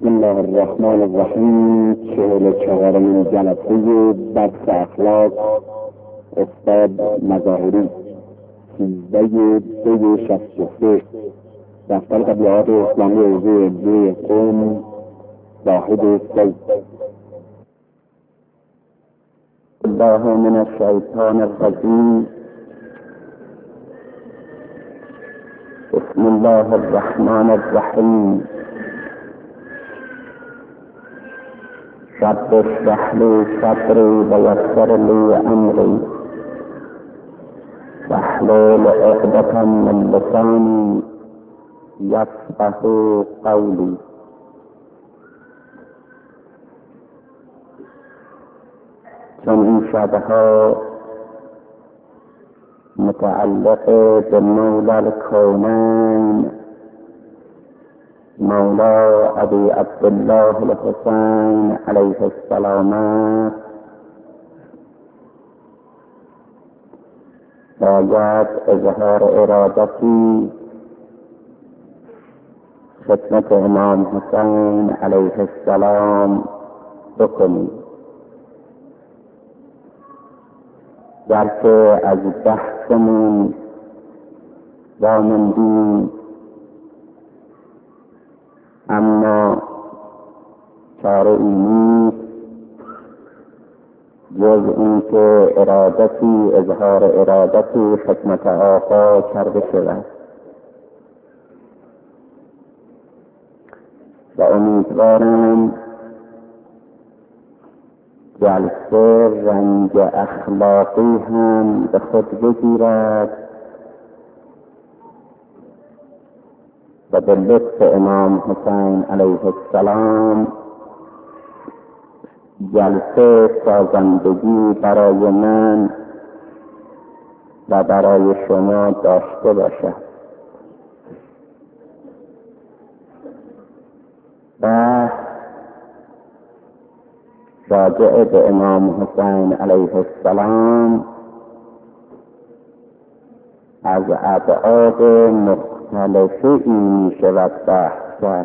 بسم الله الرحمن الرحیم. 44مین جلسه درس اخلاق استاد مظاهری 13/2/63 دفتر تبلیغات اسلامی حوزه عبری قم واحد صوت. الله من الشیطان الرجیم. بسم الله الرحمن الرحیم. رب اشرح لي صدري ويسر لي امري واحلل عقدة من لساني يفقهوا قولي. چون این شبها متعلق به مولا الکونین مولا ابی عبدالله الحسین علیه السلام است، باید اظهار ارادتی خدمت امام حسین علیه السلام بکنیم. درکه از بحثمون وامندیم، اما چاره ای نیست جز این که اظهار ارادتی خدمت آقا کرده شود و امیدوارم جلسه رنگ اخلاقی هم به خود بگیرد و به لطف امام حسین علیه السلام جلسه سازندگی برای من و برای شما داشته باشد. و راجع به امام حسین علیه السلام از ابعاد مختلفی می شود بحث کرد.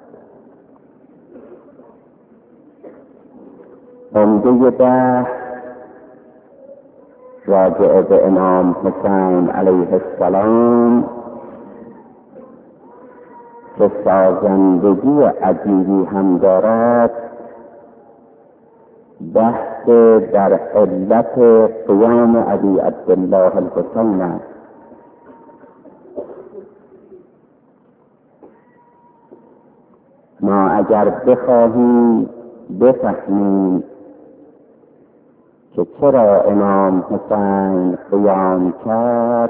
عمده بحث راجع به امام حسین علیه السلام که سازندگی عجیبی هم دارد، بحث در علت قیام ابی عبدالله الحسین است. ما اگر بخواهیم بفهمیم که چرا امام حسین قیام کرد،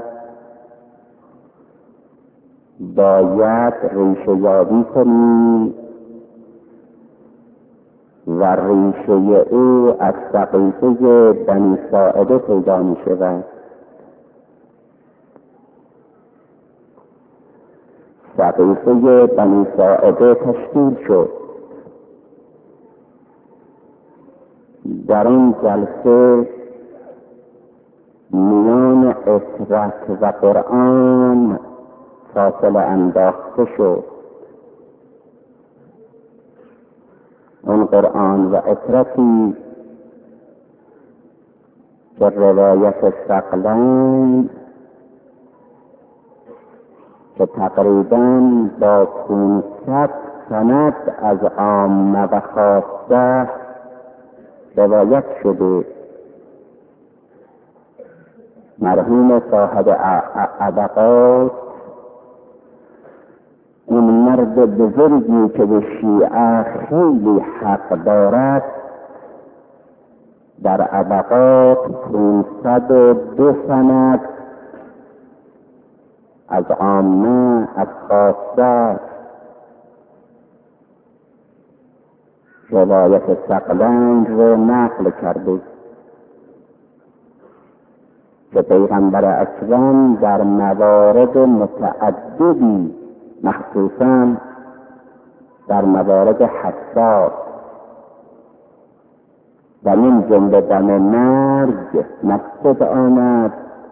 باید ریشه یابی کنیم و ریشه او از سقیفه بنی ساعده پیدا می شود. سقیفه بنی ساعده تشکیل شد. در این جلسه میان اطرت و قرآن فاصله انداخته شد. اون قرآن و اطرتی که روایت ثقلین که تقریباً با 500 سند از عامه و خاصه روایت شده، مرحوم صاحب عبقات، این مرد بزرگی که به شیعه خیلی حق دارد، در عبقات 502 سند از عامه از خاصه روایت ثقلین رو نقل کرده که پیغمبر اکرم در موارد متعددی، مخصوصاً در موارد حساس و من جمله دم مرگ مقصد آمد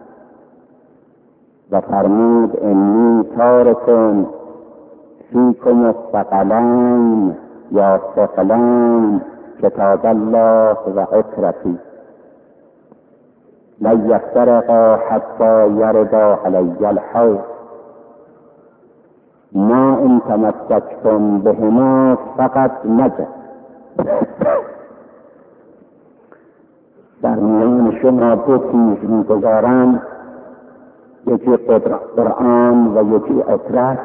و فرمود انی تارکن فیکم الثقلین یا ثقلان کتاب الله و عترتی لن یفترقا حتی یردا علی الحوض ما ان تمسکتم بهما فقط نجا. در میان شما دو چیز میگذارند، یکی قرآن و یکی عترت.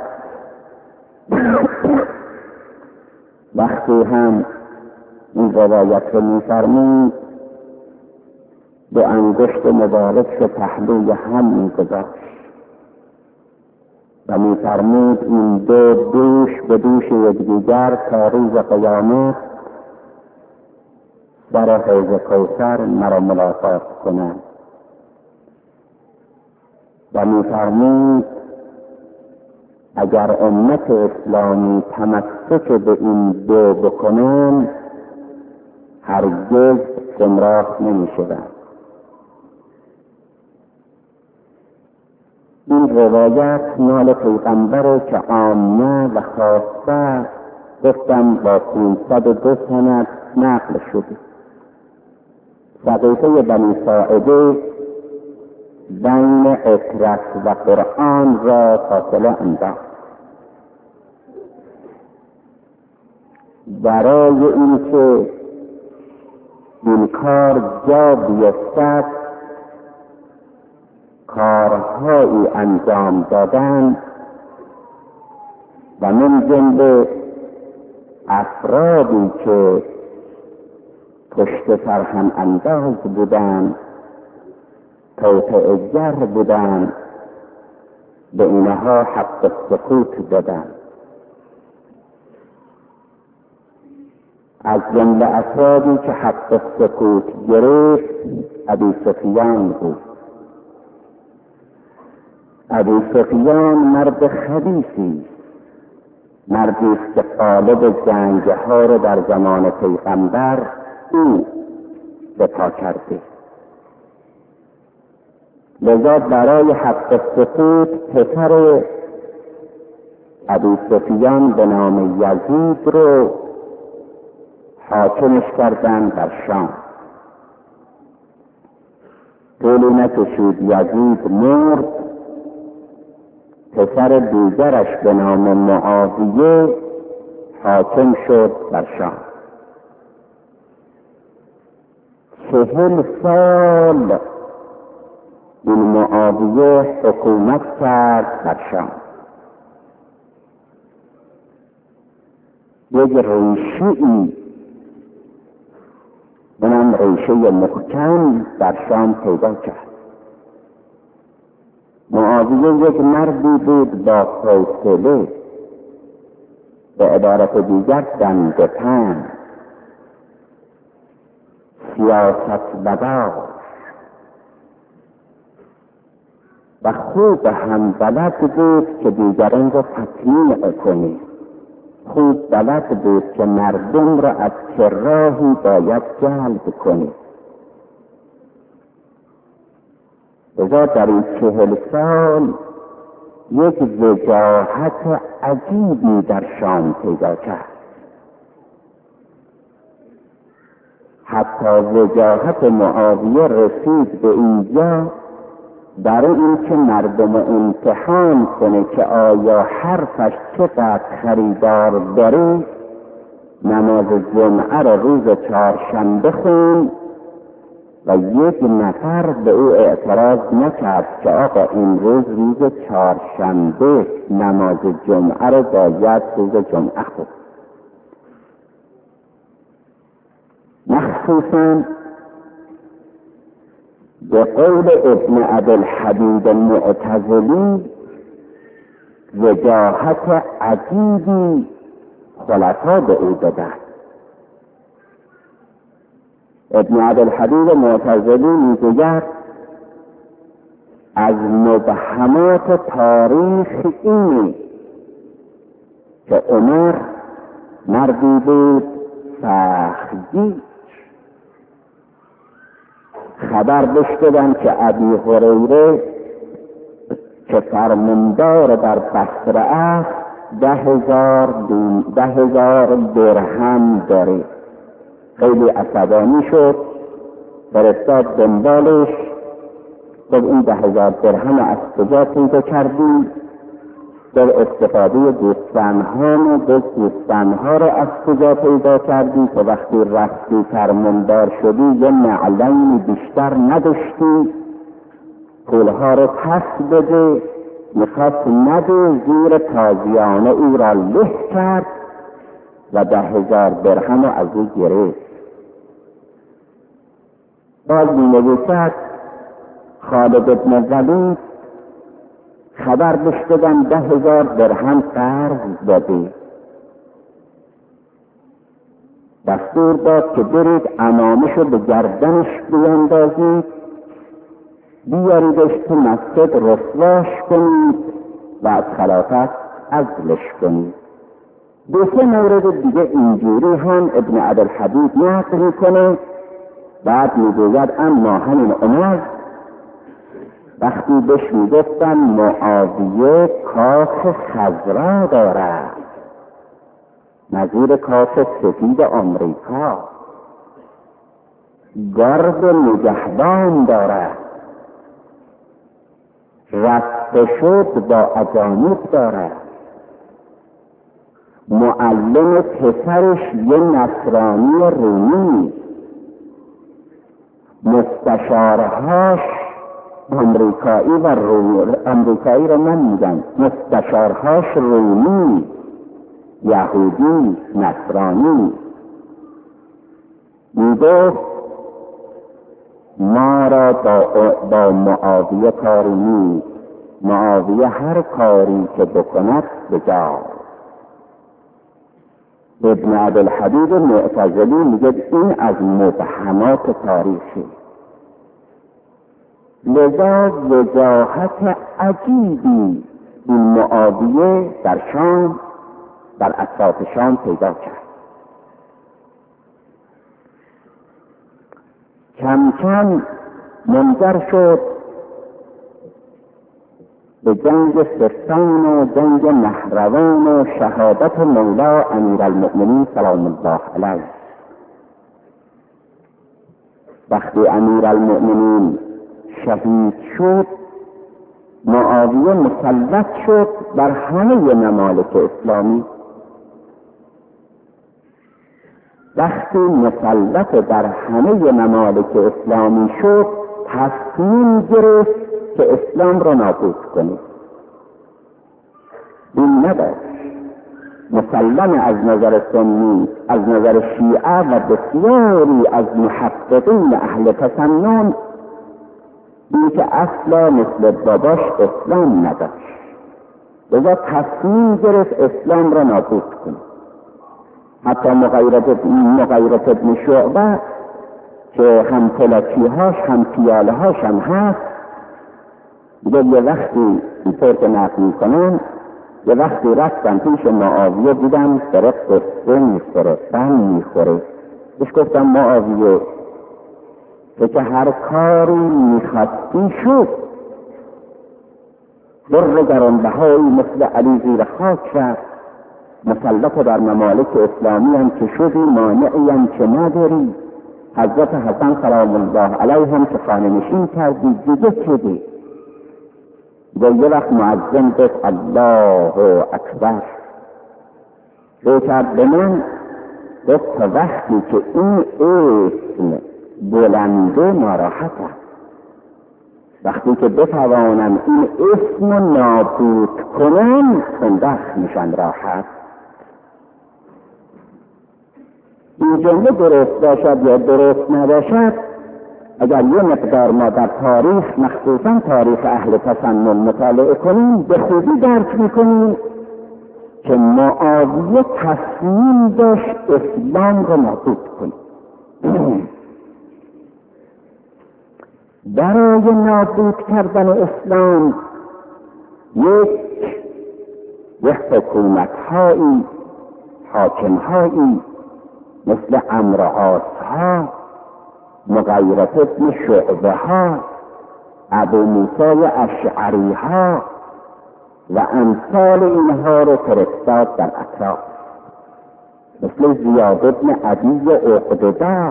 وقتی هم این روایت رو میفرمود دو انگشت مبارک رو پهلوی هم میگذاشت و میفرمود این دو دوش به دوش یکدیگر تا روز قیامت در حوض کوثر مرا ملاقات کنند و میفرمود اگر امت اسلامی تمسک به این دو بکنند هرگز گمراه نمی‌شوند. این روایت مال پیغمبر که عامه و خاصه گفتم با 502 سند نقل شده. سقیفه بنی ساعده بین عترت و قرآن را فاصله انداخت. برای اینکه این کار جا بیفتد کارهایی انجام دادن و من جمله افرادی که پشت سر هم انداز بودند، توطئه‌گر بودند، به اینها حق سکوت دادند. از جمله افرادی که حق سکوت گرفت ابی سفیان بود. ابی سفیان مرد خبیثی، مردی است که غالب جنگ‌ها را در زمان پیغمبر او به پا کرده. لذا برای حق سکوت پسر ابی سفیان به نام یزید رو حاکمش کردن در شام. طولی نکشید یزید مرد، پسر دیگرش به نام معاویه حاکم شد در شام. 40 سال این معاویه حکومت کرد در شام. یک ریشه‌ای، اونم ریشه محکم در شام پیدا کرد. معاویه یک مردی بود با حوصله، به عبارت دیگر دنده‌پند، سیاست‌مدار و خوب هم بلد بود که دیگران را تطمیع کنید. خوب بلد بود که مردم را از چه راهی باید جلب کنید. لذا در این 40 سال یک وجاهت عجیبی در شام پیدا کرد. حتی وجاهت معاویه رسید به اینجا برای اینکه مردم امتحان کنه که آیا حرفش چقدر خریدار داره، نماز جمعه را روز چهارشنبه خوند و یک نفر به او اعتراض نکرد که آقا این روز چهارشنبه نماز جمعه را باید روز جمعه خوند. مخصوصاً به قول ابن ابوالحبیب المعتزلی وجاهت عجیبی خلفا به او دادند. ابن ابوالحبیب معتزلی میگوید از مبهمات تاریخ اینه که عمر مردی بود سختگیر. خبر داشتن که ابی هریره که فرماندار در بصره است 10,000 درهم داره. خیلی عصبانی شد، فرستاد دنبالش، گفت این 10,000 درهم از کجا پیدا کردی؟ در استفاده گوسفندها رو از کجا پیدا کردی که وقتی رفتی فرماندار شدی یه نعلین بیشتر نداشتی؟ پولها رو پس بده. میخواست نده، زیر تازیانه او را له کرد و 10,000 درهم رو از او گرفت. باز می‌نویسد خالد بن ولید خبر بهش دادن 10,000 درهم قرض داده. دستور داد که برید عمامشو به گردنش بیاندازید، بیاریدش تو مسجد رسواش کنید و از خلافت عزلش کنید. 2-3 مورد دیگه اینجوری هم ابن عبدالحدید نقل میکنه. بعد میگوید اما همین عمر وقتی بهش میگفتن معاویه کاخ خضرا دارد، نظیر کاخ سفید آمریکا، گارد نگهبان دارد، رفته شد با اجانب دارد، معلم پسرش یه نصرانی رومی، مستشارهاش امریکایی و امریکایی رو من میگن، مستشارهاش رومی، یهودی، نصرانی. میگه ما را با معاویه کاری نیست، معاویه هر کاری که بکند بجا. ابن عبدالحدید معتزلی میگه این از مبهمات تاریخی. لذا وجاهت عجیبی این معاویه در شام، در اطراف شام پیدا کرد. کم کم منجر شد به جنگ صفین و جنگ نهروان و شهادت مولا امیرالمؤمنین سلام الله علیه. وقتی امیرالمؤمنین شهید شد، معاویه مسلط شد بر همه ممالک اسلامی. وقتی مسلط بر همه ممالک اسلامی شد، تصمیم گرفت که اسلام را نابود کنه. این نداشت. مسلم از نظر سنی، از نظر شیعه و بسیاری از محققین اهل تسنن، این که اصلا مثل باباش اسلام نداشت. لذا تصمیم گرفت اسلام را نابود کنه. حتی مغیرت ابن شعبه که هم پلاکیهاش هم پیالهاش هم هست، یه وقتی اینطور که نقل میکنن، یه وقتی رفتن پیش معاویه دیدن داره قصه میخوره، بن میخوره. بهش گفتم معاویه که هر کاری میخواستی شد، در گرانبهایی مثل علی زیر خاک شد، مسلط در ممالک اسلامی هم که شدی، مانعی هم که نداری، حضرت حسن سلام الله علیه هم که خانه نشین کردی، دیگه شدی. یه وقت معظم گفت الله اکبر، رو کرد به من، گفت تا وقتی که این اسم بلنده ناراحت است، وقتی که بتوانم این اسم نابود کنم اون وقت میشن راحت. این جمله درست باشد یا درست نباشد، اگر یه مقدار ما در تاریخ، مخصوصا تاریخ اهل تسنن مطالعه کنیم، به خوبی درک میکنیم که معاویه تصمیم داشت اسلام را نابود کنه. برای نابود کردن اسلام یک حکومت‌هایی، حاکم‌هایی مثل عمرو عاص‌ها، مغیرت ابن شعبه ها، ابو موسی اشعری ها، و امثال اینها رو فرستاد در اطراف، مثل زیاد بن عدی عقده‌دار،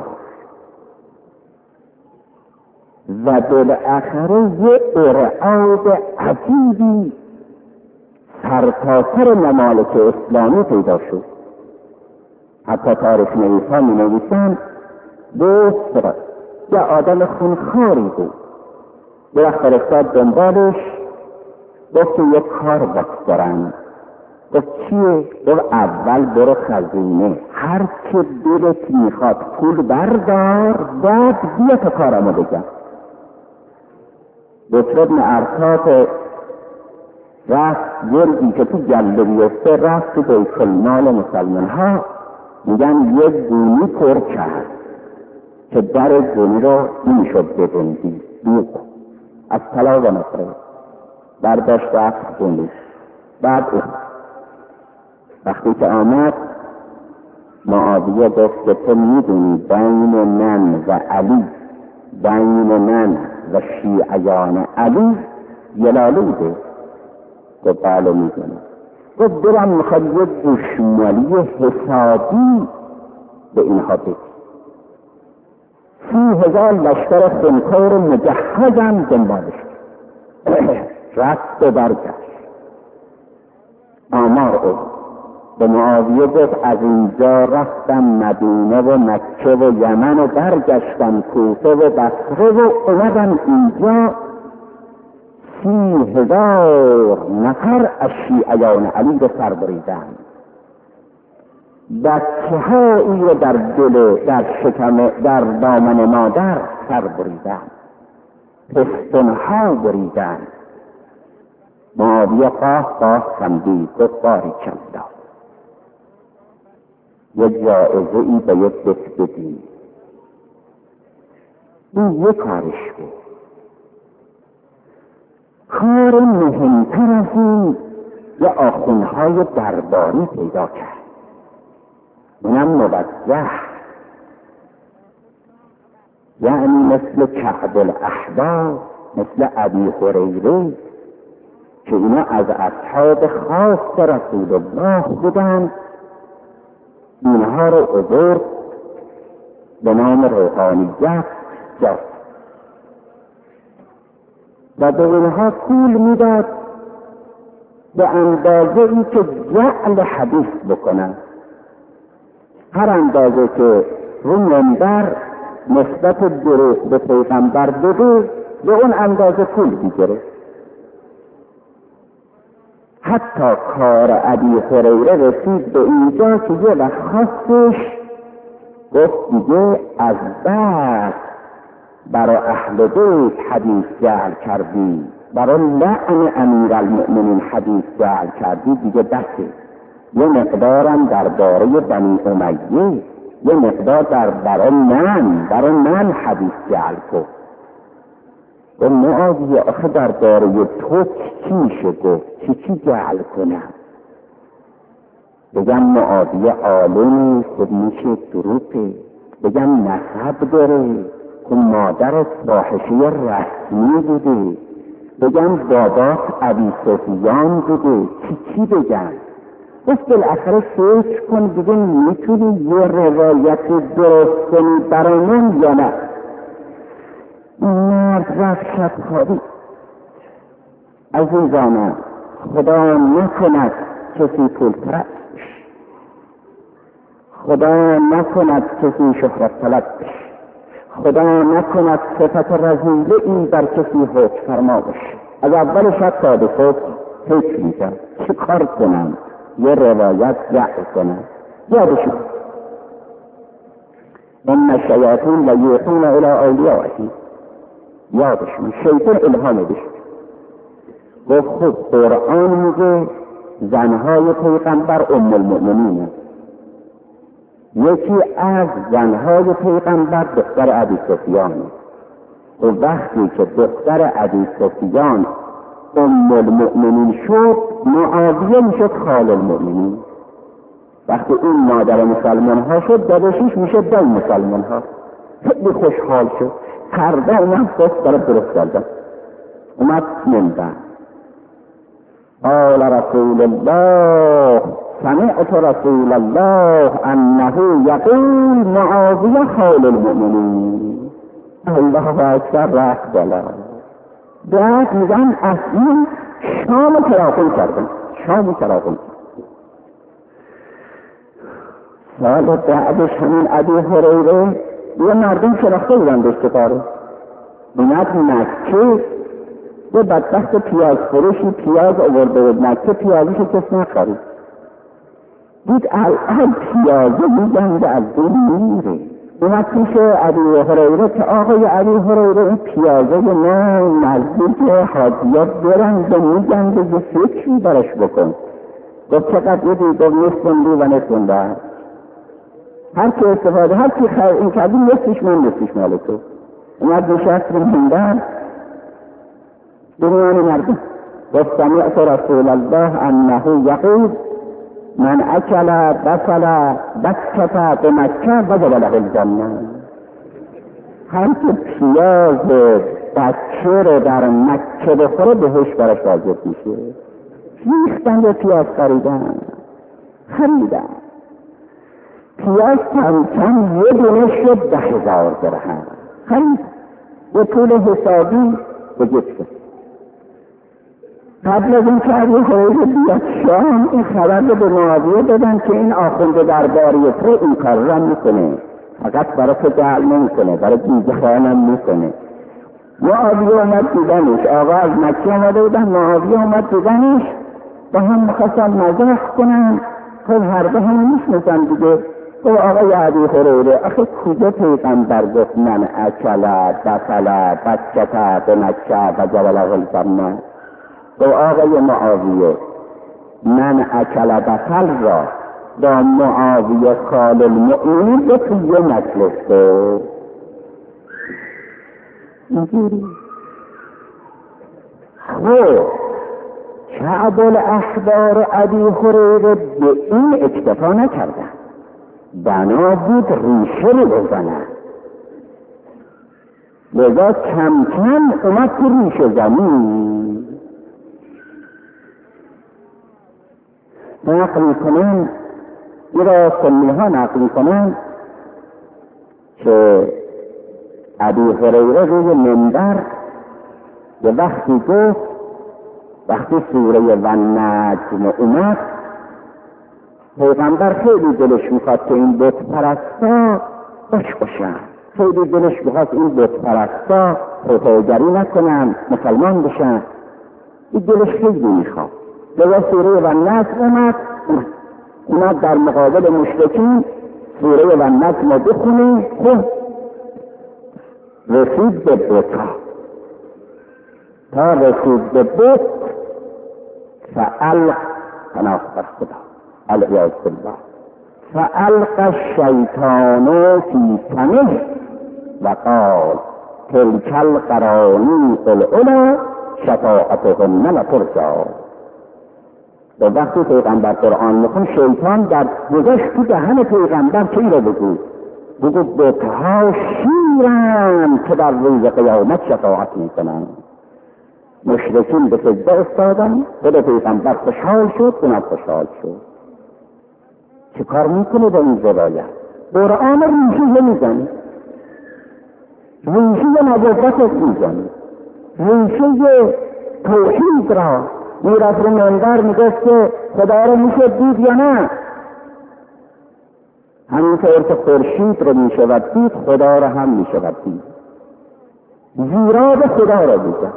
و بالاخره یه ارعاب عجیبی سرتاسر ممالک اسلامی پیدا شد. حتی تاریخ نویسان می نویسند بسر یه آدم خونخواری بود، یه وقت فرستاد دنبالش، گفت که یک کار بسترن. گفت چیه؟ گفت اول برو خزینه، هر که دلت میخواد پول بردار، بعد بیا تا کارمو بگم. بسر ابن ارتاف رفت گردی که تو جلده بیفته، رفت تو بیت المال مسلمان ها، میگن یک گونی پر کرد که در گونی رو نمیشد ببندی، دوق از طلا و نصره برداشت رفت گونی. بعد وقتی که آمد معاویه گفت که تو میدونی بین من و علی، بین من و شیعیان علی یه لالوده؟ گفت بله میدونم. گفت دلم میخواد یک دشمالی حسابی به اینها بگی. 30,000 لشکر خونخوار مجهزم دنبالش رفت و برگشت. آمار او به معاویه گفت از اینجا رفتم مدینه و مکه و یمن و برگشتم کوفه و بصره و اومدم اینجا 30,000 نفر از شیعیان علی رو سر بریدن. بچه هایی رو در دل، در شکم، در دامن مادر سر بریدن، پستونها بریدن. معاویه قاه خندید، گفت باری چندا، یک جایزه ای به یک دست بدید. این یک کارش بود. کار مهمتر از این یه آخونهای درباری پیدا کرد، اونم موجه، یعنی مثل کعب الاحبار، مثل ابی هریره که اینا از اصحاب خاص رسول الله بودند. اینها رو عبور به نام روحانیت جاست و به اینها پول میداد به اندازه ای که جعل حدیث بکنن. هر اندازه که رو منبر نسبت دروغ به پیغمبر بده، به اون اندازه پول میگیره. حتی کار ابی هریره رسید به اینجا که یه وقت خواستش، گفت دیگه از بعد برای اهل بیت حدیث جعل کردی، برای لعن امیرالمؤمنین حدیث جعل کردی، دیگه بسه. یه مقدارم درباره بنی امیه، یه مقدار برای من حدیث جعل کن. و معاویه آخه درباره تو چی میشه گفت؟ چی جعل کنم؟ بگم معاویه عالمی خود میشه دروغه، بگم نسب داره که مادرت فاحشه رسمی بوده، بگم بابات ابی سفیان بوده، چی بگم؟ بس بالاخره فکر کن دیگه میتونی یه روایت درست کنی برای من یا نه؟ مرد رفت شبخوابی. عزیزانم، خدا نکند کسی پول پرست بشه، خدا نکند کسی شهرت طلب بشه، خدا نکند صفت رذیله ای بر کسی حکم فرما بشه. از اول شب تا به صبح فکر میکرد چه کار کنم، یه روایت جعل کنم. یادشون ان الشیاطین لیوحون الی اولیائهم، یادشون شیطان الهام بشه. گفت خب قرآن میگه زنهای پیغمبر ام المؤمنینه، یکی از زنهای پیغمبر دختر ابی سفیانه. و وقتی که دختر ابی سفیان ام المؤمنین شد، معاویه میشد خال المؤمنین. وقتی این مادر مسلمان ها شد، داداشیش میشه دای مسلمان ها. خیلی خوشحال شد، پرده اومد خواست برای درست کردن، اومد منبر قال رسول الله سمعت رسول الله انه یقول معاویه خال المؤمنین. الله اکبر، رفت بالا. بعد میگن اصلا شام تراخون کردن. سال بعدش همین ابی هریره یه مردم شناخته بودن داشته کاره، اومد مکه، یه بدبخت پیاز فروشی پیاز آورده بود مکه، پیازیشو کس نخرید. دید الان پیازه میگنده از دل میره. اومد پیش ابی هریره که آقای ابی هریره این پیازه نه نزدیک حاجیات برنده میگنده، یه فکری برش بکن. گفت چقدر یه دید نستندی و نستنده، هر که استفاده هر که این کردی نستیش مال تو. اومد نشست رو مندن دنیان مردم. گفت سمعت رسول الله انه یقول من اکل بصل بکت به مکه وجب له الجنه. هر که پیاز بچه رو در مکه بخوره بهش برش واجب میشه. ریختن به پیاز خریدن پیاز کم یه دونه شد 10,000 درهم خرید، یه پول حسابی بگیرده. قبل از این که ابی هریره بیاد شام این خبر رو به معاویه دادن که این آخونده درباری تو این کار را میکنه، فقط برای تو جعل نمیکنه، برای دیگه خواهنم میکنه. معاویه اومد دیدنش، آقا از مکه آمده بودن، معاویه اومد دیدنش، با هم میخواستن مزاح کنن. خب هر دو هم میشنسن دیگه. تو آقای ابی هریره آخه کجا پیغمبر گفت من اکل بصل بکت به مکه وجب له الجنه؟ تو آقای معاویه من اکل بصل را با معاویه خال المؤمنین به توی مجلس بود. اینجوری خب کعب الاحبار ابی هریره به این اکتفا نکردن، بنا بود ریشه رو بزنن، لذا کم کم اومد تو ریشه زمین. نقل میکنن، این را سنی ها نقل میکنن که ابی هریره روی منبر یه وقتی گفت، وقتی سوره والنجم اومد، پیغمبر خیلی دلش میخواد که این بت پرستا خوش باشن، خیلی دلش میخواد این بت پرستا فتوگری نکنن، مسلمان بشن، این دلش خیلی میخواد. لذا سوره والنجم اومد در مقابل مشرکین سوره والنجم رو بخونه. خب رسید به بتا، تا رسید به بت فعلق پناه بر خدا علیه بالله فعلق الشیطان فی فمه و قال تلک القرانی العلا شفاعتهن لترجی. به وقتی پیغمبر قرآن میخون شیطان در گذاشت تو دهن پیغمبر که این رو بگو بتها شیرن که در روز قیامت شفاعت میکنن. مشرکین به سجده استادن، خود پیغمبر خوشحال شد، اونم خوشحال شد. چه کار میکنه با این زبایت؟ قرآن ریشه میزنه، ریشه نجاست میزنه، ریشه توحید را میرفت رو منبر میگفت که خدا رو میشه دید یا نه؟ همینطور که خورشید رو میشود دید، خدا رو هم میشود دید. زیرا خدا رو دیدن.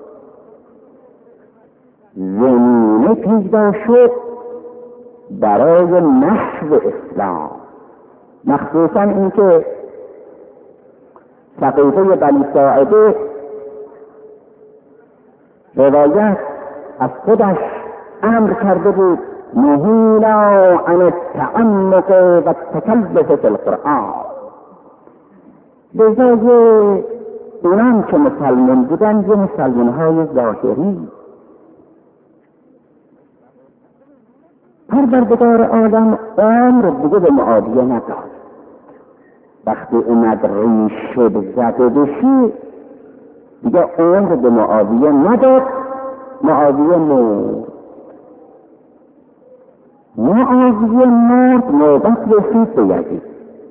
زمینه پیدا شد برای نشو اسلام، مخصوصا اینکه سقیفه بنی ساعده روایت از خودش امر کرده بود نهینا عن التعمق و التکلف فی القرآن. بزای اونم که مسلمان بودن یه مسلمان های ظاهری، پروردگار عالم عمر دیگه به معاویه نداد. وقتی اومد ریشه زده بشی دیگه عمر به معاویه نداد. معاویه مرد. معاویه مرد، نوبت رسید به یزید.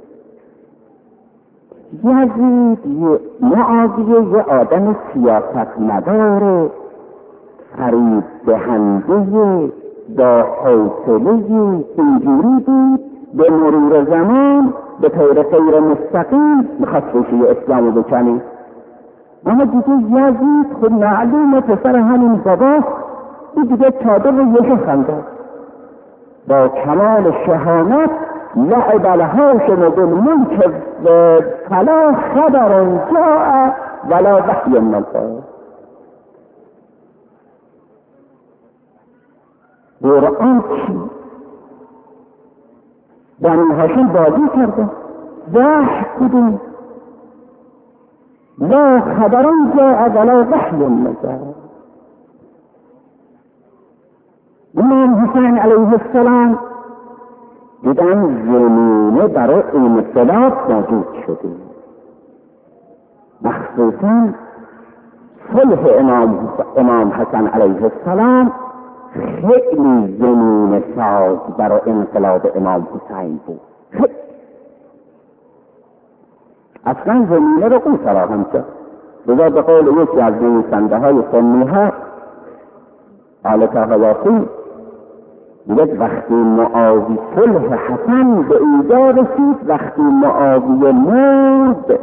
معاویه یه آدم سیاست مداره، فریب دهنده، با حوصله اینجوری بود. به مرور زمان به طور غیر مستقیم میخواست ریشه اسلام رو بکنه. اما دیگه یزید خود معلومه پسر همین باباست، این دیگه چادر رو یه خنده با کمال شهامت لعب الهاشم بالملک فلا خبر جاء ولا وحی نزل. قرآن چی؟ بنی هاشم بازی کرده، وحی کدوم؟ لا خبران جاء ولا وحی نزل. امام حسین علیه السلام دیدن زمینه برای انقلاب موجود شده، مخصوصا صلح امام حسن علیه السلام خیلی زمین ساز برای انقلاب امام حسین بود. اصلا زمینه رو او فراهم کرد. لذا به قول یکی از نویسنده های سنی ها آل طاهیاتی میگه وقتی معاویه صلح حسن به اینجا رسید، وقتی معاویه مرد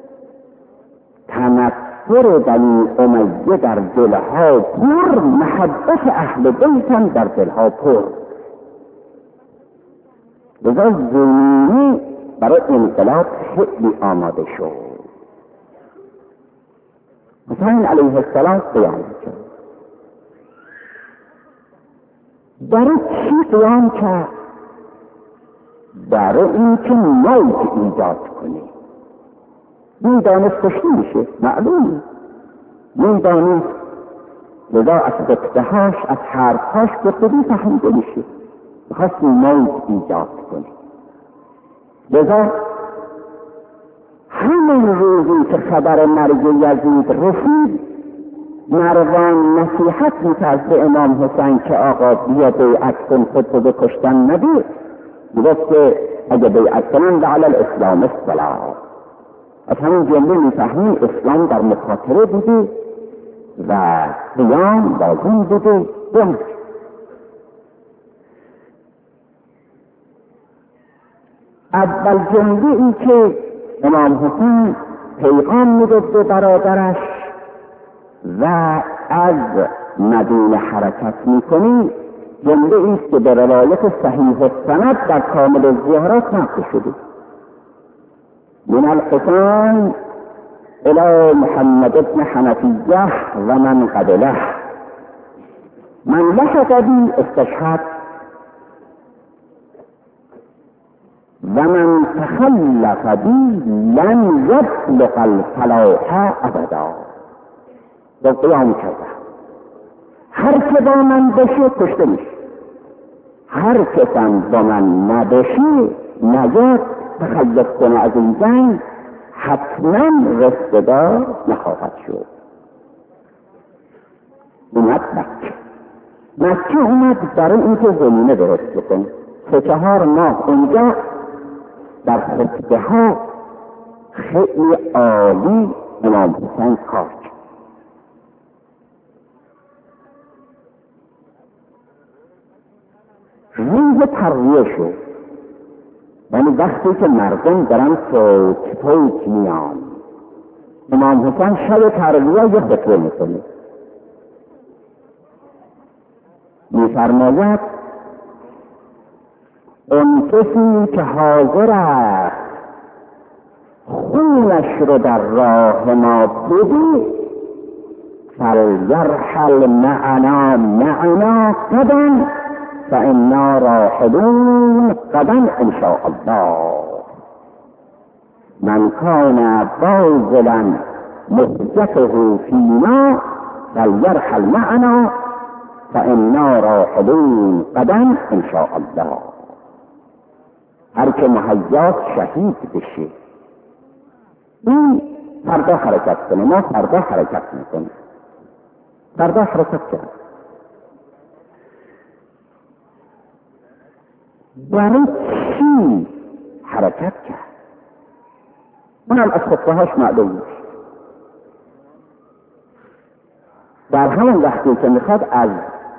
تنفر بنی امیه در دلها پر، محبت اهل بیت هم در دلها پر. لذا زمینی برای انقلاب خیلی آماده شد. حسین علیه السلام قیام کرد. برای چی قیام کرد؟ برای این که موج ایجاد کنه. میدانست کشته میشه، معلومه میدانست. لذا از خطبهاش، از حرفهاش گفتگو فهمیده میشه، میخواست موج ایجاد کنه. لذا همین روزی که خبر مرگ یزید رسید، مروان نصیحت میکرد به امام حسین که آقا بیا بیعت کن، خودتو به کشتن نده. میگفت که اگه بیعت کنن لعل الاسلام الصلاح. از همین جمله میفهمیم اسلام در مخاطره بوده و قیام لازم بوده. اول جمله ای که امام حسین پیغام میداد به برادرش و از مدینه حرکت میکنی، جمله ایست که به روایت صحیح السند در کامل الزهرات نقل شده: من الحسین الى محمد بن حنفیه و من قبله من لحق بی استشهد و من تخلف بی لن یبلغ الفلاح ابدا. در قیام کرده هر که با من بشه کشته میشه، هر کسان با من نبشه نجات تخلف کنه از این جنگ حتما رستگار نخواهد شد. اومد مکه اومد برای اینکه زمینه درست بکنه. 3-4 ماه اونجا در خطبه ها خیلی عالی امام حسین کار کرد. روز ترویه شد، یعنی وقتی که مردم دارن فوت میان، امام حسین شب ترویه یه خطبه میکنه، میفرماید اون کسی که حاضر است خونش رو در راه ما بده فلیرحل معنا غدا فانا راحلون غدا ان شاء الله. من کان باذلا مهجته فینا فلیرحل معنا فانا راحلون غدا ان شاء الله. هر که مهیاست شهید بشه، این فردا حرکت کنه، ما فردا حرکت میکنیم. فردا حرکت کرد. برای چی حرکت کرد؟ اونم از خطبه‌هاش معلوم میشه. در همون وقتی که میخواد از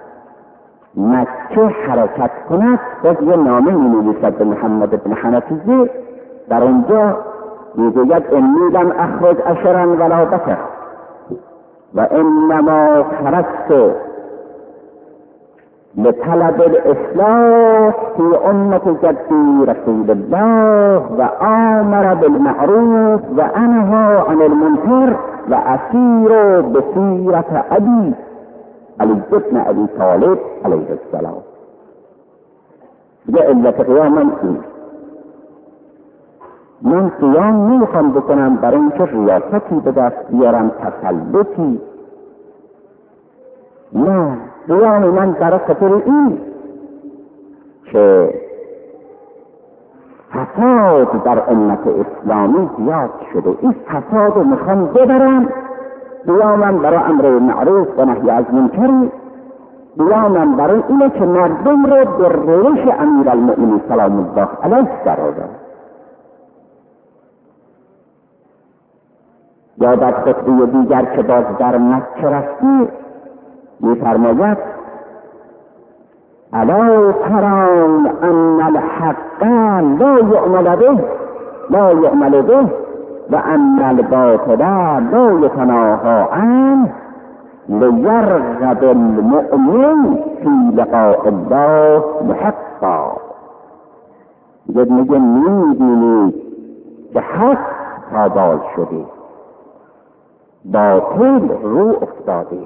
مکه حرکت کند، باز یه نامه می‌نویسد به محمد بن حنفیه. در اونجا میگوید انی لم اخرج اشرا ولا بکر و انما خرجت لطلب الاصلاح فی امة جدی رسول الله و آمر بالمعروف و انهی عن المنکر و اسیر بسیرة ابی علی بن ابی طالب علیه السلام. یه علت قیامم این، من قیام نمیخوام بکنم برای اینکه ریاستی به دست بیارم، تسلطی. نه، قیام من برای خاطر این که فساد در امت اسلامی زیاد شده، این فساد رو میخوام ببرم. قیامم برای امر معروف و نهی از منکر، قیامم برای اینه که مردم رو به روش امیرالمؤمنین سلام الله علیه درآورم. یا در خطبه دیگر که باز در مکه رفتی می‌فرماید الا ترون ان الحق لا یعمل به و ان الباطل لا یتناهی عنه لیرغب المؤمن فی لقاء الله محقا. میگه می‌بینی که حق پایدار شده، باطل رو افتاده.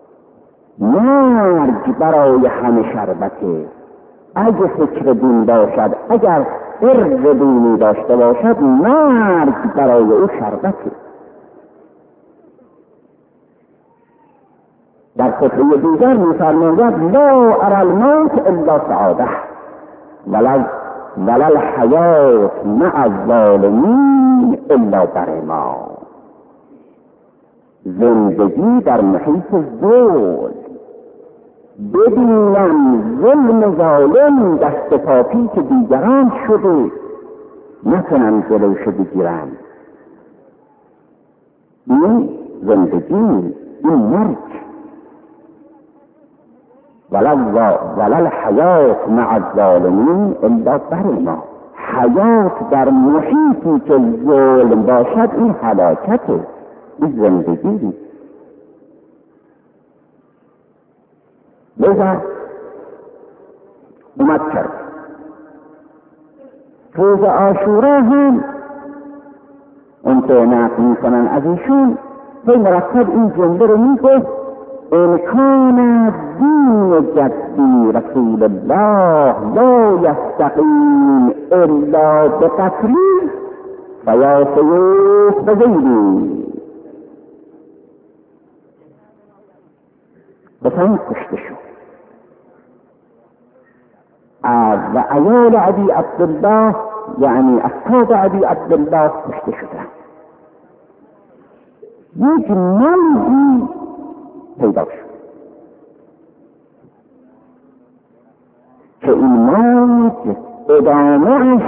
مرگ برای همه شربته. اگه فکر دین باشد، اگر ارق دینی داشته باشد، مرگ برای او شربته. در خطبه دیگر می‌فرماید لا اری الموت الا سعاده ولا الحیات مع الظالمین الا برما. زندگی در محیط ظلم، ببینم ظلم ظالم دست پاپی که دیگران شده، نکنم جلوشو بگیرم. این زندگی، این مرگ. ولا الحیات مع الظالمین الا برما. حیات در محیطی که ظلم باشد این هلاکته، این زندگی. لذا اومد کرد روز عاشورا هم اون که نقل میکنن از ایشون هی مرتب این جمله رو میگفت ان کان دین جدی رسول الله لا یستقیم الا بقتلی فیا سیوف بزیدی. بسان کشته شد و عیال عبی عبدالله، یعنی اصحاب عبی عبدالله کشته شدن. یک موضوعی پیدا شد که این موج ادامهش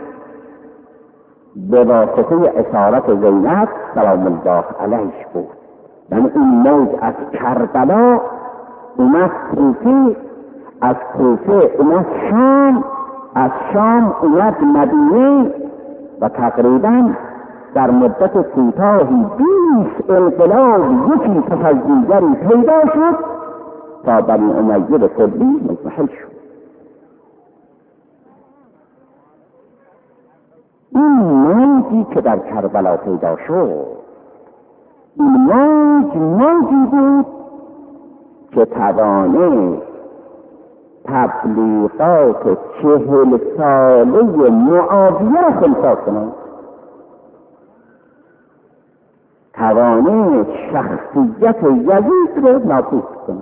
به واسطه اسارت زینب سلام الله علیه بود. یعنی این موج از کربلا اومد کوفه، از کوفه اومد شام، از شام اومد مدینه و تقریبا در مدت کوتاهی 20 انقلاب یکی پس از دیگری پیدا شد تا بنی امیه به کلی مضمحل شد. این موجی که در کربلا پیدا شد، این موجی بود که توانه تبلیغات 40 ساله معاویه را خلسا کنند، توانه شخصیت یزید را نابود کنند،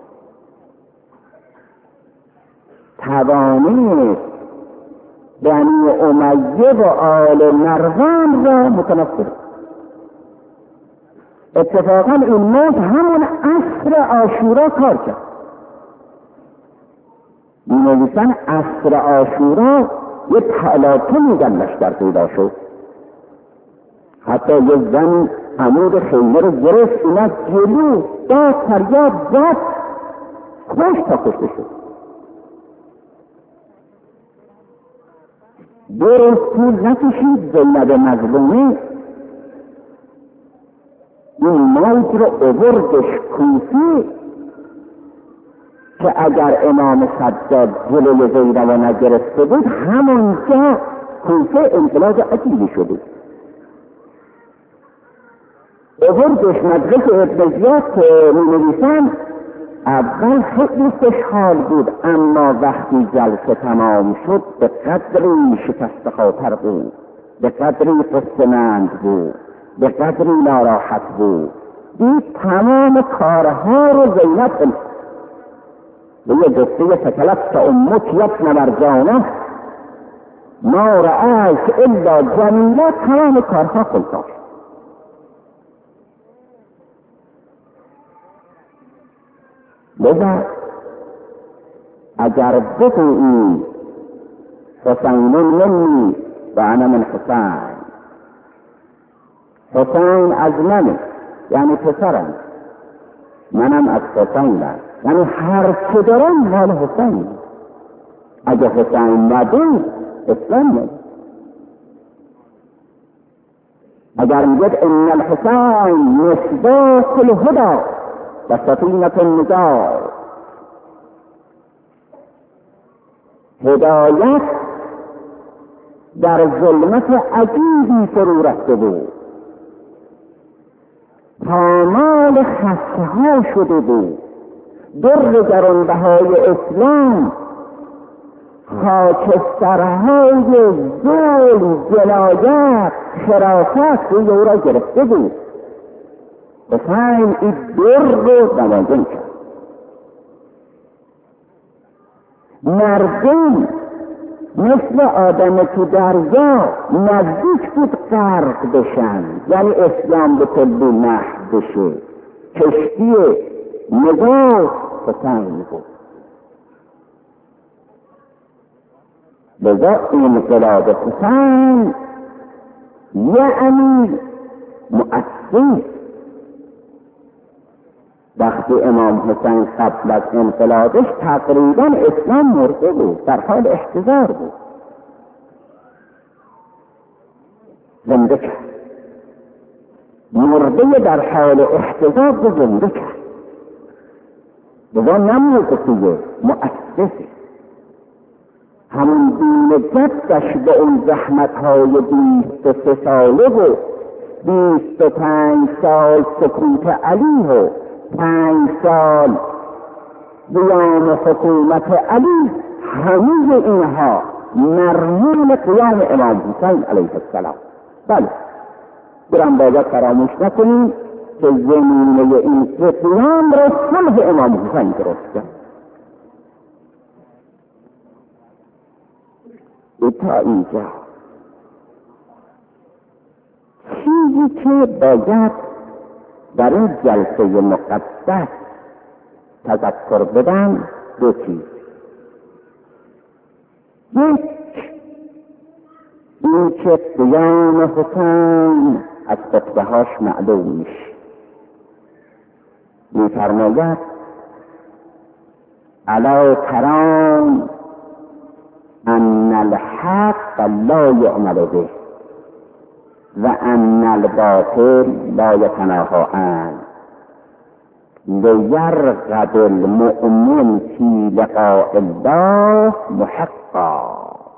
توانه بنی امیه و آل مروان را متنفر. اتفاقا این موج همون عصر عاشورا کار کرد. این نویسن عصر عاشورا یه تلاطمی در لشکر پیدا شد. حتی یه زن عمود خیمه رو گرفت، اومد جلو، داد فریاد زد، کش تا کشته شد. دو روز طول نکشید زینب مظلومه این موج رو اوردش کوفه که اگر امام سجاد جلوی زینب رو نگرفته بود همونجا کوفه انقلاب عجیبی شده. اوردش مجلس ابن زیاد که می‌نویسن اول خیلی خوشحال بود، اما وقتی جلسه تمام شد به قدری شکست خاطر بود، به قدری قصه‌مند بود، به قدری ناراحت بود. دید تمام کارها رو زینب به یه جسته فکلت امک یبن مرجانه ما رأیت الا جمیله، تمام کارها خلصاش. لذا اگر بگویی حسین منی و انا من حسین، حسین از منه یعنی پسرم، منم از حسینم، یعنی هر چه دارم مال حسین. اگر حسین نبود اسلام نبود. اگر میگد ان الحسین مصباح الهدی و سفینة النجات، هدایت در ظلمت عجیبی فرو رفته بود، پامال خسته ها شده بود، در گرانبهای اسلام خاکسترهای ظلم، جنایت، شرافت روی او را گرفته بود. حسین این در رو نمایان کرد. مردم مثل آدم تو دریا نزدیک بود غرق بشن، یعنی اسلام به کلی محو بشه. کشتی نجات حسین بود. لذا انقلاب حسین یعنی مؤثر. وقتی امام حسین قبل از انقلابش تقریبا اسلام مرده بود، در حال احتضار بود، زنده کرد. مرده در حال احتضار بود، زنده کرد. لذا نموده توی مؤسسه. همون دین جدش به اون زحمتهای 23 ساله و 25 سال سکوت علی و 5 سال قیام حکومت علی، همه اینها مرهون قیام امام حسین علیه السلام. بله، برام باید فراموش نکنیم که زمینه این قیام را صلح امام حسین درست کرد. تا اینجا چیزی که باید در این جلسه مقدس تذکر بدم دو چیز. یک، این که قیام حسین از خطبه هاش معلوم میشه. میفرماید الا ترون ان الحق لا یعمل به و ان الباطل لا یتناهی عنه لیرغب المؤمن فی لقاء الله محقا.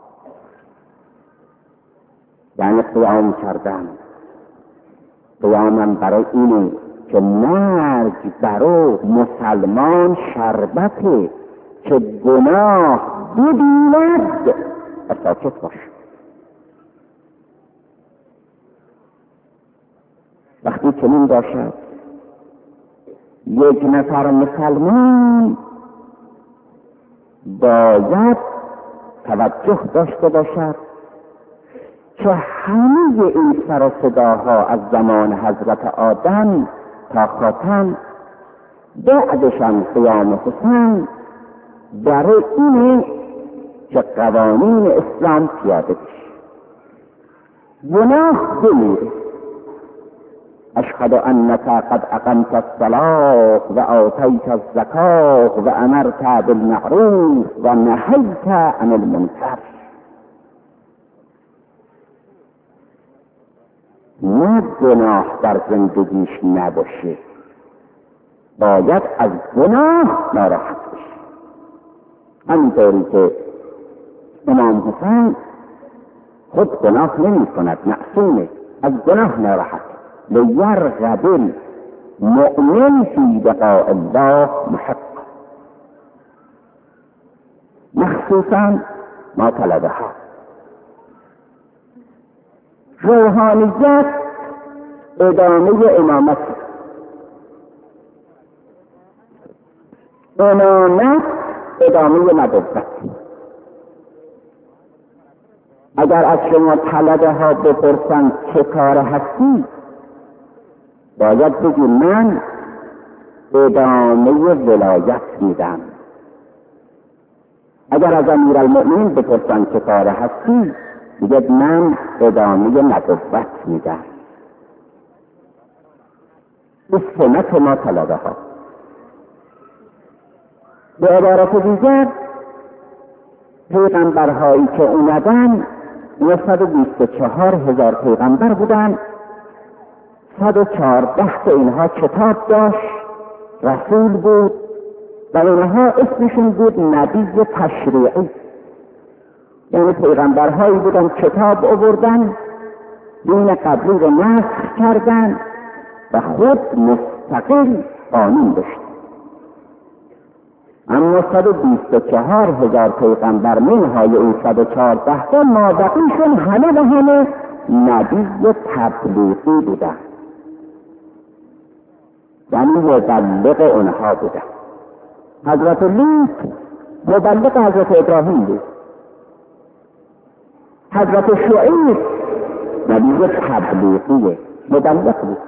یعنی قیام کردن، قیامم برای اینه که مرگ برای مسلمان شربته که گناه ببیند و ساکت باش. وقتی چنین باشد یک نفر مسلمان باید توجه داشته باشد که همه این سر و صداها از زمان حضرت آدم تا خاتم بعدشان قیام حسین برای اینه که قوانین اسلام پیاده بشه. گناه بمیره. اشهد انک قد اقمت الصلاة و آتیت الزکاة و امرت بالمعروف و نهیت عن المنکر. نه گناه در زندگیش نباشه، باید از گناه ناراحت بشه. همینطوری که امام حسین خود گناه نمی کند، معصومه، از گناه ناراحت. لیرغب المؤمن فی بقاء الله محق. مخصوصا ما طلبه ها. روحانیت ادامه امامت، امامت ادامه نبوت. اگر از شما طلبه ها بپرسند چه کار هستی، باید بگی من ادامه ولایت میدم. اگر از امیرالمؤمنین بپرسند چه کار هستی، بگید من ادامه نبوت میدم. این سنت ما طلبه ها. به عبارت دیگر پیغمبرهایی که اومدن 124,000 پیغمبر بودن. 114 تا اینها کتاب داشت، رسول بود و اینها اسمشون بود نبی تشریعی. یعنی پیغمبرهایی بودن کتاب آوردن، دین قبلی رو نسخ کردن و خود مستقل قانون داشت. اما 124,000 پیغمبر منهای این 114 تا مابقیشون همه و همه نبی تبلیغی بودن، یعنی مبلغ اونها بودن. حضرت لوط مبلغ حضرت ابراهیم بود. حضرت شعیب نبی تبلیغیه، مبلغ بود.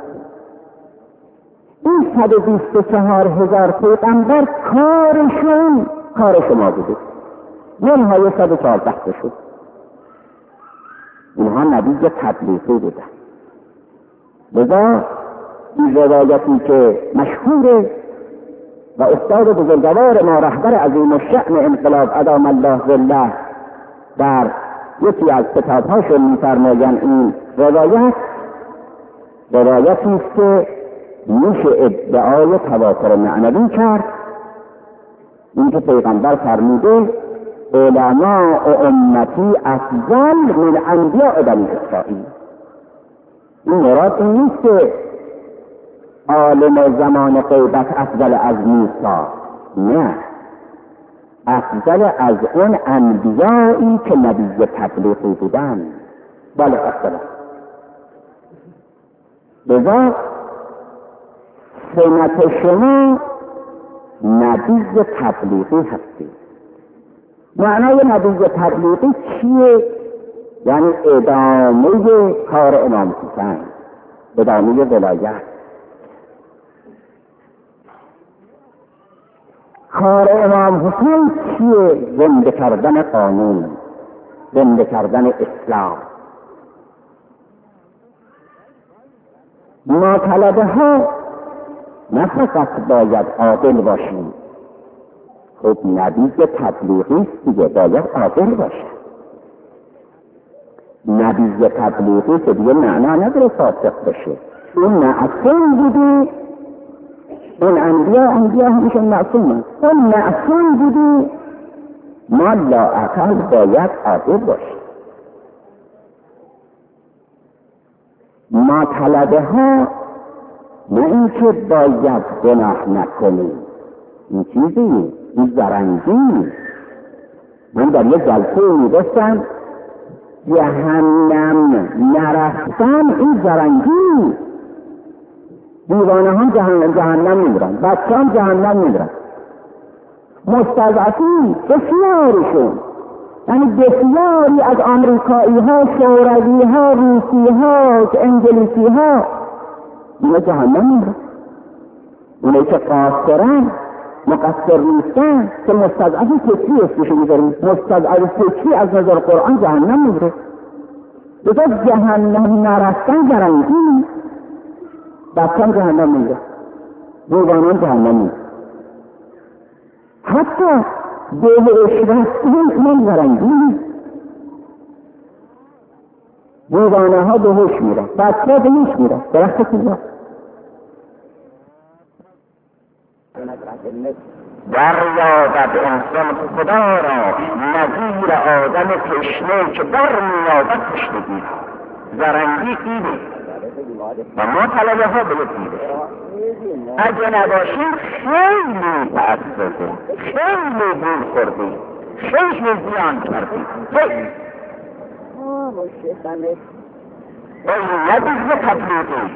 این 124,000 پیغمبر کارشون کار شما بوده، منهای 114 شد. اینها نبی تبلیغی بودن. لذا این روایتی که مشهوره و استاد بزرگوار ما رهبر عظیم الشأن انقلاب ادام الله ظله در یکی از کتابهاشون می‌فرمایند این روایتی است که میشه ادعای تواتر معنوی کرد. این که پیغمبر فرموده علماء امتی افضل من انبیاء بنی اسرائیل. این مراد این نیست که عالم زمان غیبت افضل از موسی، نه، افضل از اون انبیایی که نبی تبلیغی بودن. بله افضل. لذا سنت شما نبی تبلیغی هستی. معنای نبی تبلیغی چیه؟ یعنی ادامه کار امام حسین، ادامه ولایت. کار امام حسین چیه؟ زنده کردن قانون، زنده کردن اسلام. ما طلبه ها نه فقط باید عادل باشیم. خب نبی تبلیغی است دیگه، باید عادل باشه. نبی تبلیغی که دیگه معنا نداره فاسق بشه. اون معصوم بودی، اون انبیا همیشه معصومه. اون معصوم بودی، ما لااقل باید عادل باشه. ما طلبه ها نه اینکه باید گناه نکنیم، این چیزی، این زرنگی. من در یه جلسه میگفتم جهنم نرفتن این زرنگی. دیوانه ها جهنم میرن، بچه هم جهنم میرن، مستضعفین بسیارشون، یعنی بسیاری از آمریکایی ها، شوروی ها، روسی ها، انگلیسی ها اینا جهنم میرن. اونایی که قاصرن مقصر نیستن که مستضعف فکری اسمشو میذاریم. مستضعف فکری از نظر قرآن جهنم میره. بذار جهنم نرفتن زرنگی بچه‌م جهنم میره، روغانان جهنم میره. حتی بهش رفتن من زرنگی نیست. روغانه ها بهش میره، بچه بهش میره، درخت کجا؟ دریابد انسان خدا را نظیر آدم تشنه که در میابد تشنگی. زرنگی اینه و ما طلبه ها بلدیده اگه نباشیم خیلی تأثیده، خیلی دور خوردیم، خیلی زیان کردیم. خیلی این ندیزه تبلیغی،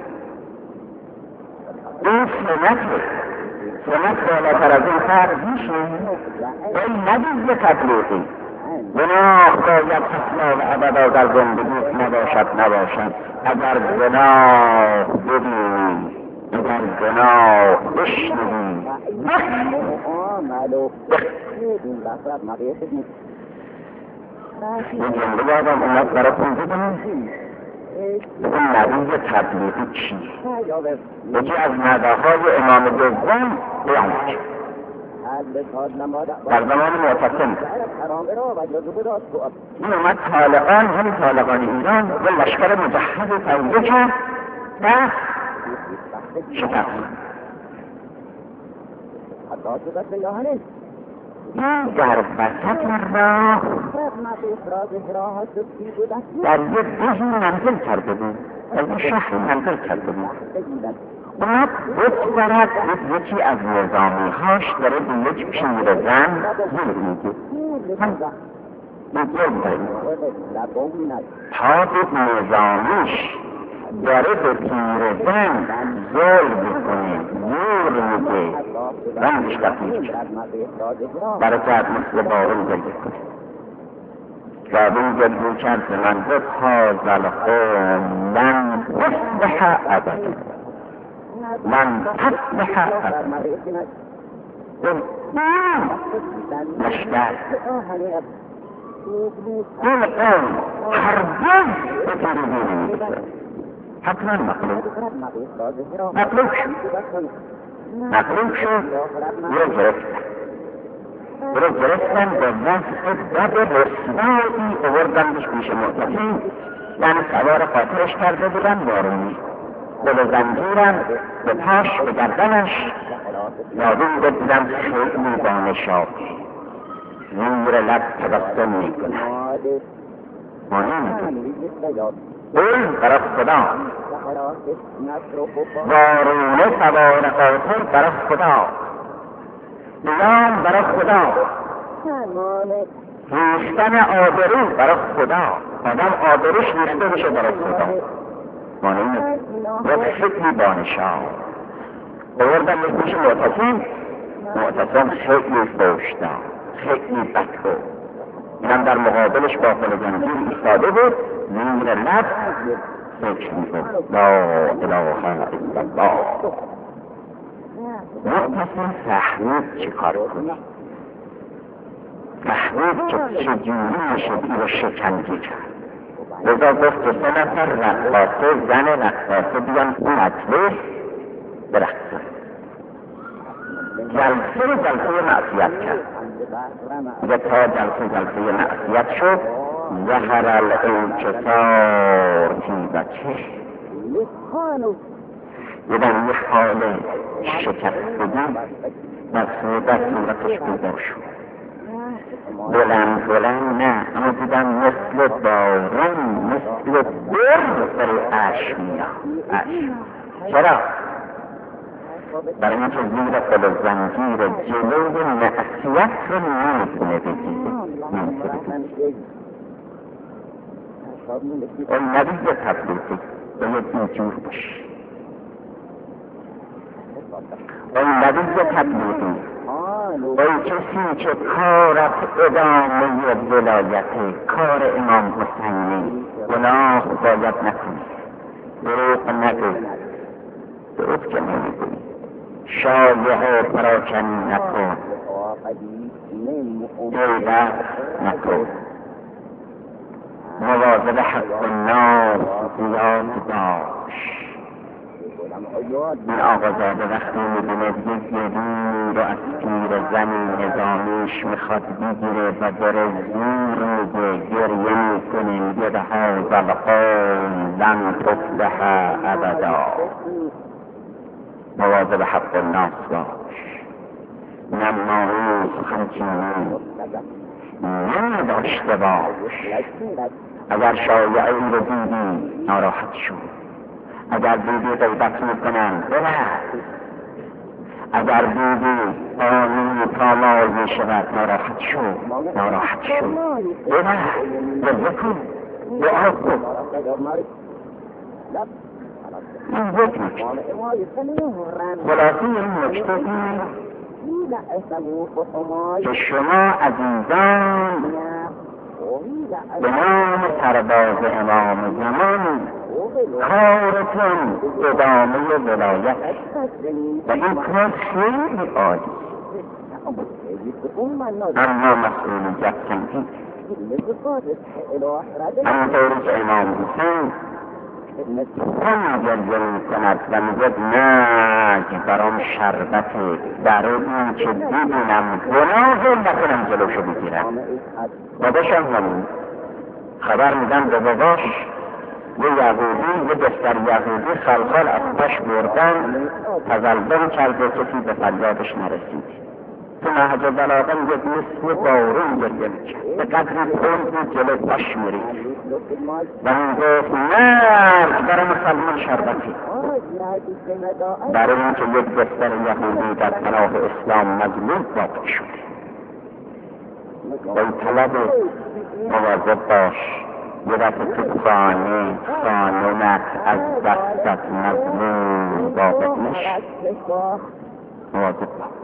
این سنته، سنت بالاتر از این فرض میشه. این ندیزه تبلیغی، گناه باید اصلا و ابدا در زندگی نباشد. اگر گناه ببینی، اگر گناه بشنوی، این جمله یادم اومد براتون بگم. این نبیز تبلیغی چی؟ یکی از نداهای امام دوم بیانک در زمان معتصم این اومد طالقان، هم طالقان ایران و لشکر مجهز تنظیم کرد و شکست. در وسط راه در یک دهی منزل کرده بود، در یک شهر منزل کرده بود. بعد بگذرد یکی از نظامی‌هاش داره به یک پیرزن زور میگه. مطلب داریم تا دید نظامیش داره به پیرزن زور بکنه، زور میگه، رنگش دفعی کرد برای که از مثل بارون گلگه کنه. رابین گلگه کرد به من گفت هازل خون من تصبح ابدا، من تصبح ابدا. مشکل این قوم هرگز به پیرزن نمیشه، حتما مطلوب شد رو گرفتن به وضع بد رسوایی آوردنش پیش معتصم، یعنی سوار خاطرش کرده بودن بارونی، به زنجیرم به پاش به گردنش نادون بدیدم خیلی بانشاب زیر لب تبسم میکنه. قول برای خدا، بارونه سوار خاطر برای خدا، نیام برای خدا، ریختن آبرو برای خدا. آدم آبروش ریخته بشه برای خدا. مانه یک خیلی بانشاب آوردن به پیش معتصم خیلی فوشتا، خیلی بدبو. اینم در مقابلش با فلزنگیر ایستاده بود، زیر لب فکر میکرد لا اله الا الله. معتصم فهمید چی کار کنی، فهمید که چجوری شدی و شکنجه کرد. لذا گفت که 3 نفر رقاصه، زن رقاصه بیان اون مجلس برقصن. جلسه معصیت کرد. و تا جلسه معصیت شد ظهر الانکسار فی وجهه، یعنی یک حال شکستگی در صورتش پیدا شد. بلند نه، اما دیدم مثل باران، مثل بر عشق میاد. چرا؟ برای اینکه زیر فلزنگیر جلوی معصیت رو نمیتونه بگیره. اون نبیز تبلیغی باید اینجور باشه. اون نبیز تبلیغی ای کسی که کارت ادامه ولایته، کار امام حسینی، گناه باید نکنی، دروغ نگوی، دروغ که نمیگوی، شایعه پراکنی نکن، غیبت نکن، مواظب حق الناس زیاد باش. این آقازاده وقتی میبینه یک یدی رو از پیر زنی نظامیش میخواد بگیره و بره زور میگه، گریه میکنه، میگه به هذا القوم لن تفلح ابدا. مواظب حق الناس باش، نمایی سخنچینی نداشته باش. اگر شایعه این رو دیدی ناراحت شد، اگر دیدی غیبت میکنن برد، اگر دیدی آنی پامال میشود ناراحت شد، ناراحت شد، برد، بکن، دعا کن. این یک نکته. خلاصه این نکته که شما عزیزان به نام سرباز امام زمان کارتون ادامه ولایت و این کار خیلی عالی، اما مسئولیت سنگین. همونطوری که امام حسین گریه میکند و میگد نه برام شربته، برای این که ببینم گناه نکنم جلوشو بگیرم. باباشم همون خبر میدم به باباش، یه یهودی، یه دختر یهودی خلخال از پاش بردن، تظلم کرده کسی به فریادش نرسید. تو نهج البلاغه میگه مثل بارون گریه میکرد، به قدری تند جلو پاش میرید و میگفت مرگ برای مسلمان شربتی. برای اینکه یک دختر یهودی در پناه اسلام مظلوم واقع شده. ای طلب مواظب باش، یه دفعه تو خانومت از دستت مظلوم واقع نشد، مواظب باش.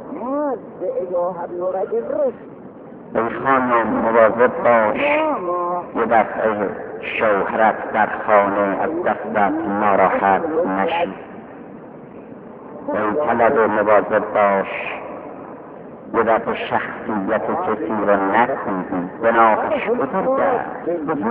ای خانم مواظب باش، یه دفعه شوهرت در خانه از دستت ناراحت نشد. ای طلب مواظب باش، یه دفعه شخصیت کسی رو نکنی، گناهش بزرگ است.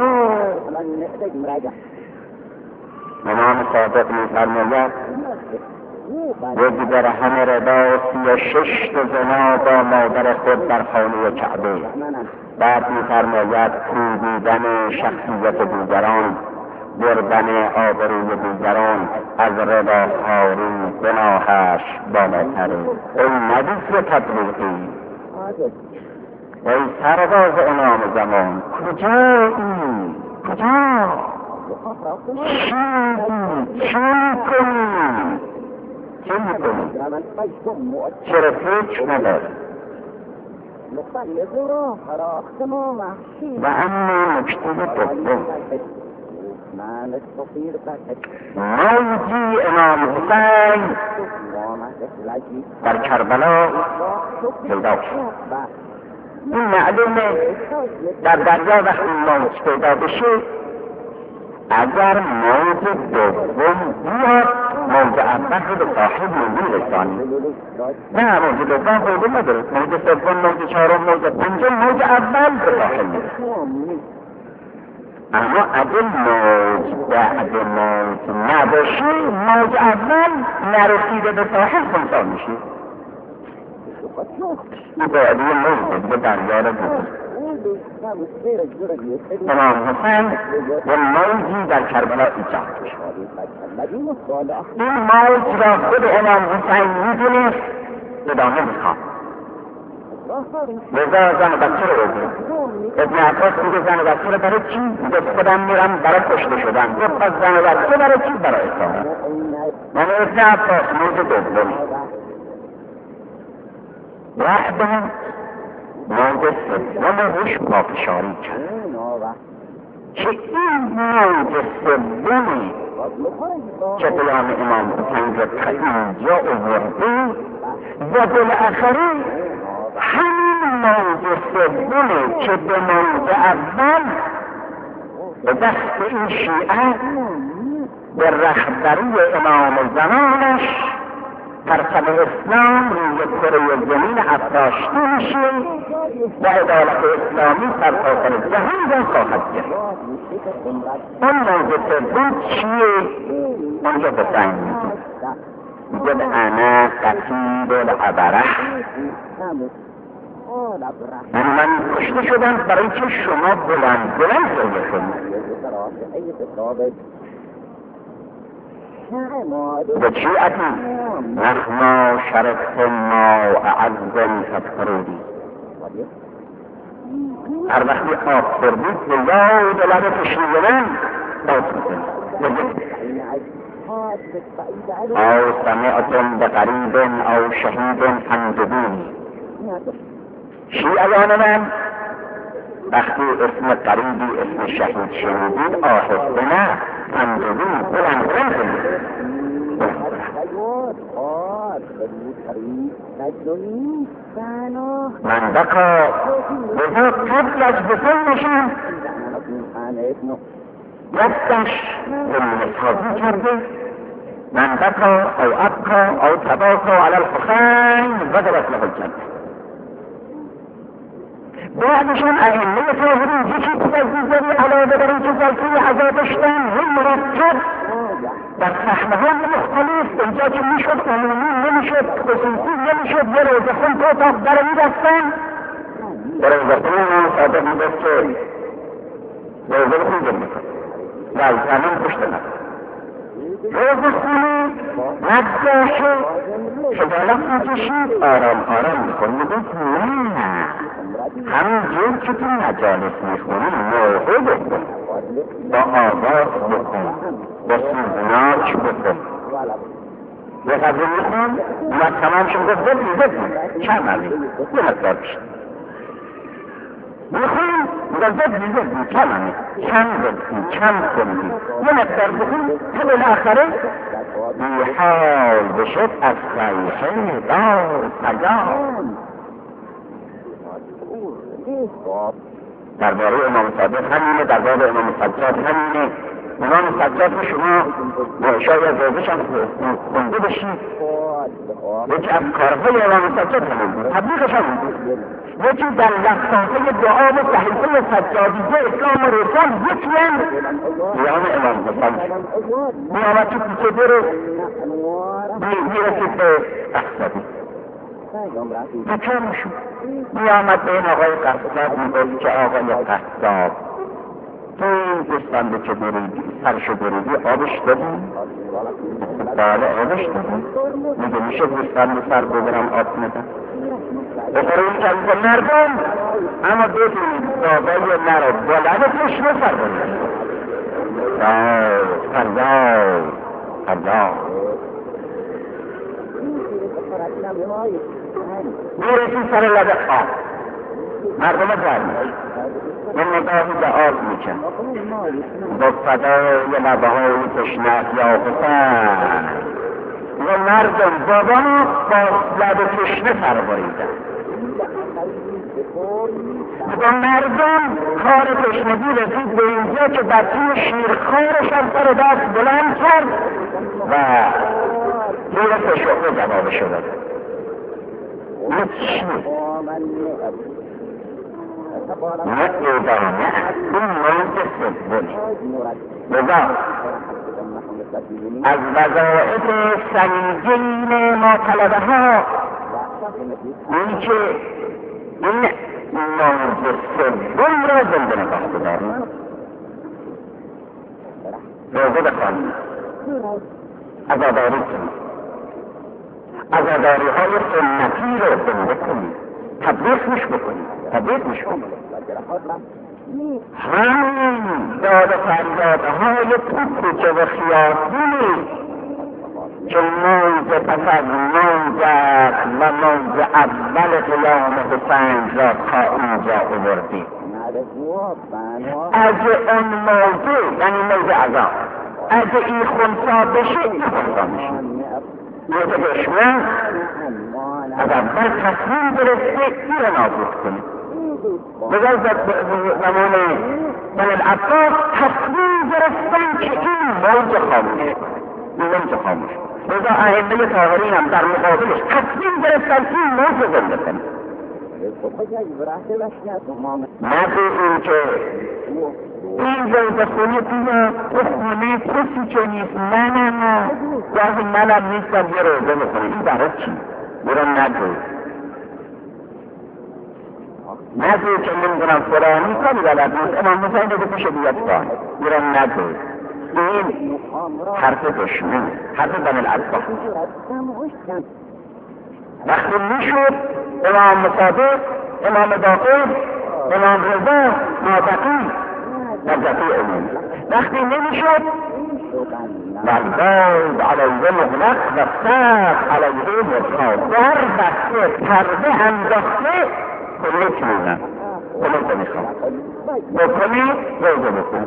امام صادق می‌فرماید روزی در همه رضا 36 زنا با مادر خود در خانه کعبه. بعد می‌فرماید کوبیدن شخصیت دیگران، بردن آبروی دیگران، از رضاخواری گناهش بالاتره. ای نبیس تبلیغی، ای سرباز امام زمان، کجایی؟ کجا؟ چی کنی؟ چه میکنی؟ چرا فکر نداری؟ و اما نکته دوم، موجی امام حسین در کربلا پیدا شد. این معلومه در دریا وقتی موج پیدا بشه، اگر موج دوم بیاد، موج اول رو به ساحل نمیرسانی. نه، موج دوم خیلی نداره، موج سوم، موج چهارم، موج پنجم، موج اول به ساحل میرسه. اما اگر موج بعد موج نباشه، موج اول نرسیده به ساحل خونسا میشه. این باید یه موج به دریا رو بود. امام حسین و موجی در کربلا ایجاد شد. این موج را خود امام حسین میدونست، ادامه میخواد. لذا زن بچه رو بگید. ابن عباس میگه زن بچه رو برای چی؟ میگه خودم میرم برای کشته شدن. گفت پس زن بچه برای چی؟ برای اصلاحات. من ابن عباس موج دوم بعد موج سوم روش پافشاری کرد که این موج سومی که قیام امام حسین را تا اینجا آورده و بالاخره همین موج سومی که به موج اول به دست این شیعه به رهبری امام زمانش پرچم اسلام روی کره زمین افراشته میشه و عدالت اسلامی سرتاسر جهان را خواهد گرفت. اون موضوع سوم چیه؟ اونجا بسنگ میگه انا قتیل الابرح، من کشته شدم برای که شما بلند سایه کنید. بشیعتی نحن شرفتنا اعزا تدخرودی. هر وقتی آب خوردید به یاد لب تشنیدن باز میکنید. او سمعتم بقریب او شهید فانجبونی. شیعیان من وقتی اسم قریبی اسم شهید شنیدید آهسته نه فانجبونی بلند کنید. من بقا بزرگ قبل از بزرگشم دستش بالمصحابی کرده. من بقا او ابقا او تباقا علی الحسین وجبت له الجنة. بعدشان ائمه طاهرین یکی بزرگی علاوه بر اینکه جلسه عزا داشتن مرتب در صحنه‌های مختلف، اینجا که میشد عمومی نمیشد، خصوصی نمیشد، یه روزه خون تو اتاق در می‌بستن. به روزه خون صادق می‌بست که روزه خون جمعه و از زمان کشته نبود. روزه خونی نگذاشه خجالت می‌کشید، آرام آرام می‌کن. میگفت نه همین جور که تو مجالس می‌خونی موعظه بکن، با آواز بکن، با سوزناک بکن. یه غذا می‌خون و تمام شد گفت بکن چند علی یه مقدار بشد می‌خون بکن چند علی چند کنی یه مقدار بکن تا بالاخره بیحال بشد از صیحه دار سجان. درباره امام صادق همینه، درباره امام سجاد همینه. امام سجاد رو شما شاید روزش هم خونده بشید، یکی از کارهای امام سجاد همین تبلیغش همین یکی در لفظه دعا و صحیفه سجادیه اسلام و رسال یکی هم بیان امام حسین میامد که پیچه برو میرسید به احسابی بچه شد. میامد به این آقای قصاب میگفت که آقای قصاب تو گستنده که بریدی سرشو بریدی آبش دادی؟ بله آبش دادی؟ میگه میشه گستنده سر ببرم آب ندم؟ بخوریم که مردم اما بدونید بابای مرا بلد تشنه سر بریدی فردا میرسی سر لب آب مردم گرمی این نگاهی به آب میکن با فدای لبه های تشنه یا حسین و مردم بابا با لب تشنه سر بریدن و مردم کار تشنگی رسید به اینجا که در توی شیرخوارش هم سر دست بلند کرد و روی فشقه جواب شده. نه چی؟ نه ادامه این موضوع سومی. لذا از وظایف سنگین مطالبه ها این که این موضوع سوم را زنده نگاه بداریم. روزه بخوانیم، عزاداری کنیم، عزاداری های سنتی رو زنده کنیم، تبلیغش بکنیم. همین داد فریادهای پوچه و خیاطی که موز پس از موزت و موز اول قیام حسین را تا اینجا آوردیم. اگه اون موضوع یعنی موز عذاب اگه این خونسا بشه این خونسا میشه. موز دشمن از اول تصمیم گرفته این را نابود کنه. بذارد زمان بن العباس تصمیم گرفتن که این موج خاموش لذا ائمه طاهرین هم در مقابلش تصمیم گرفتن این موضوع زنده کنن. نگو این که این روزه خونه بیا تو خونه کسی که نیست منم گاهی منم نیستم یه روزه بخونه. این برای چی؟ برو نگو که نمیدونم فرانی کاری بلد نیست امام حسین رو بکشه بیاد کار. برو نگو این حرف دشمن، حرف بن العباس. وقتی میشد امام صادق، امام باقر، امام رضا، ناطقی نجفی امام. وقتی نمیشد والباز علیه مغلق و سخت علیه مطلق در بسته پرده انداخته کله کنونم کله میخوام بکنی روزه بکن.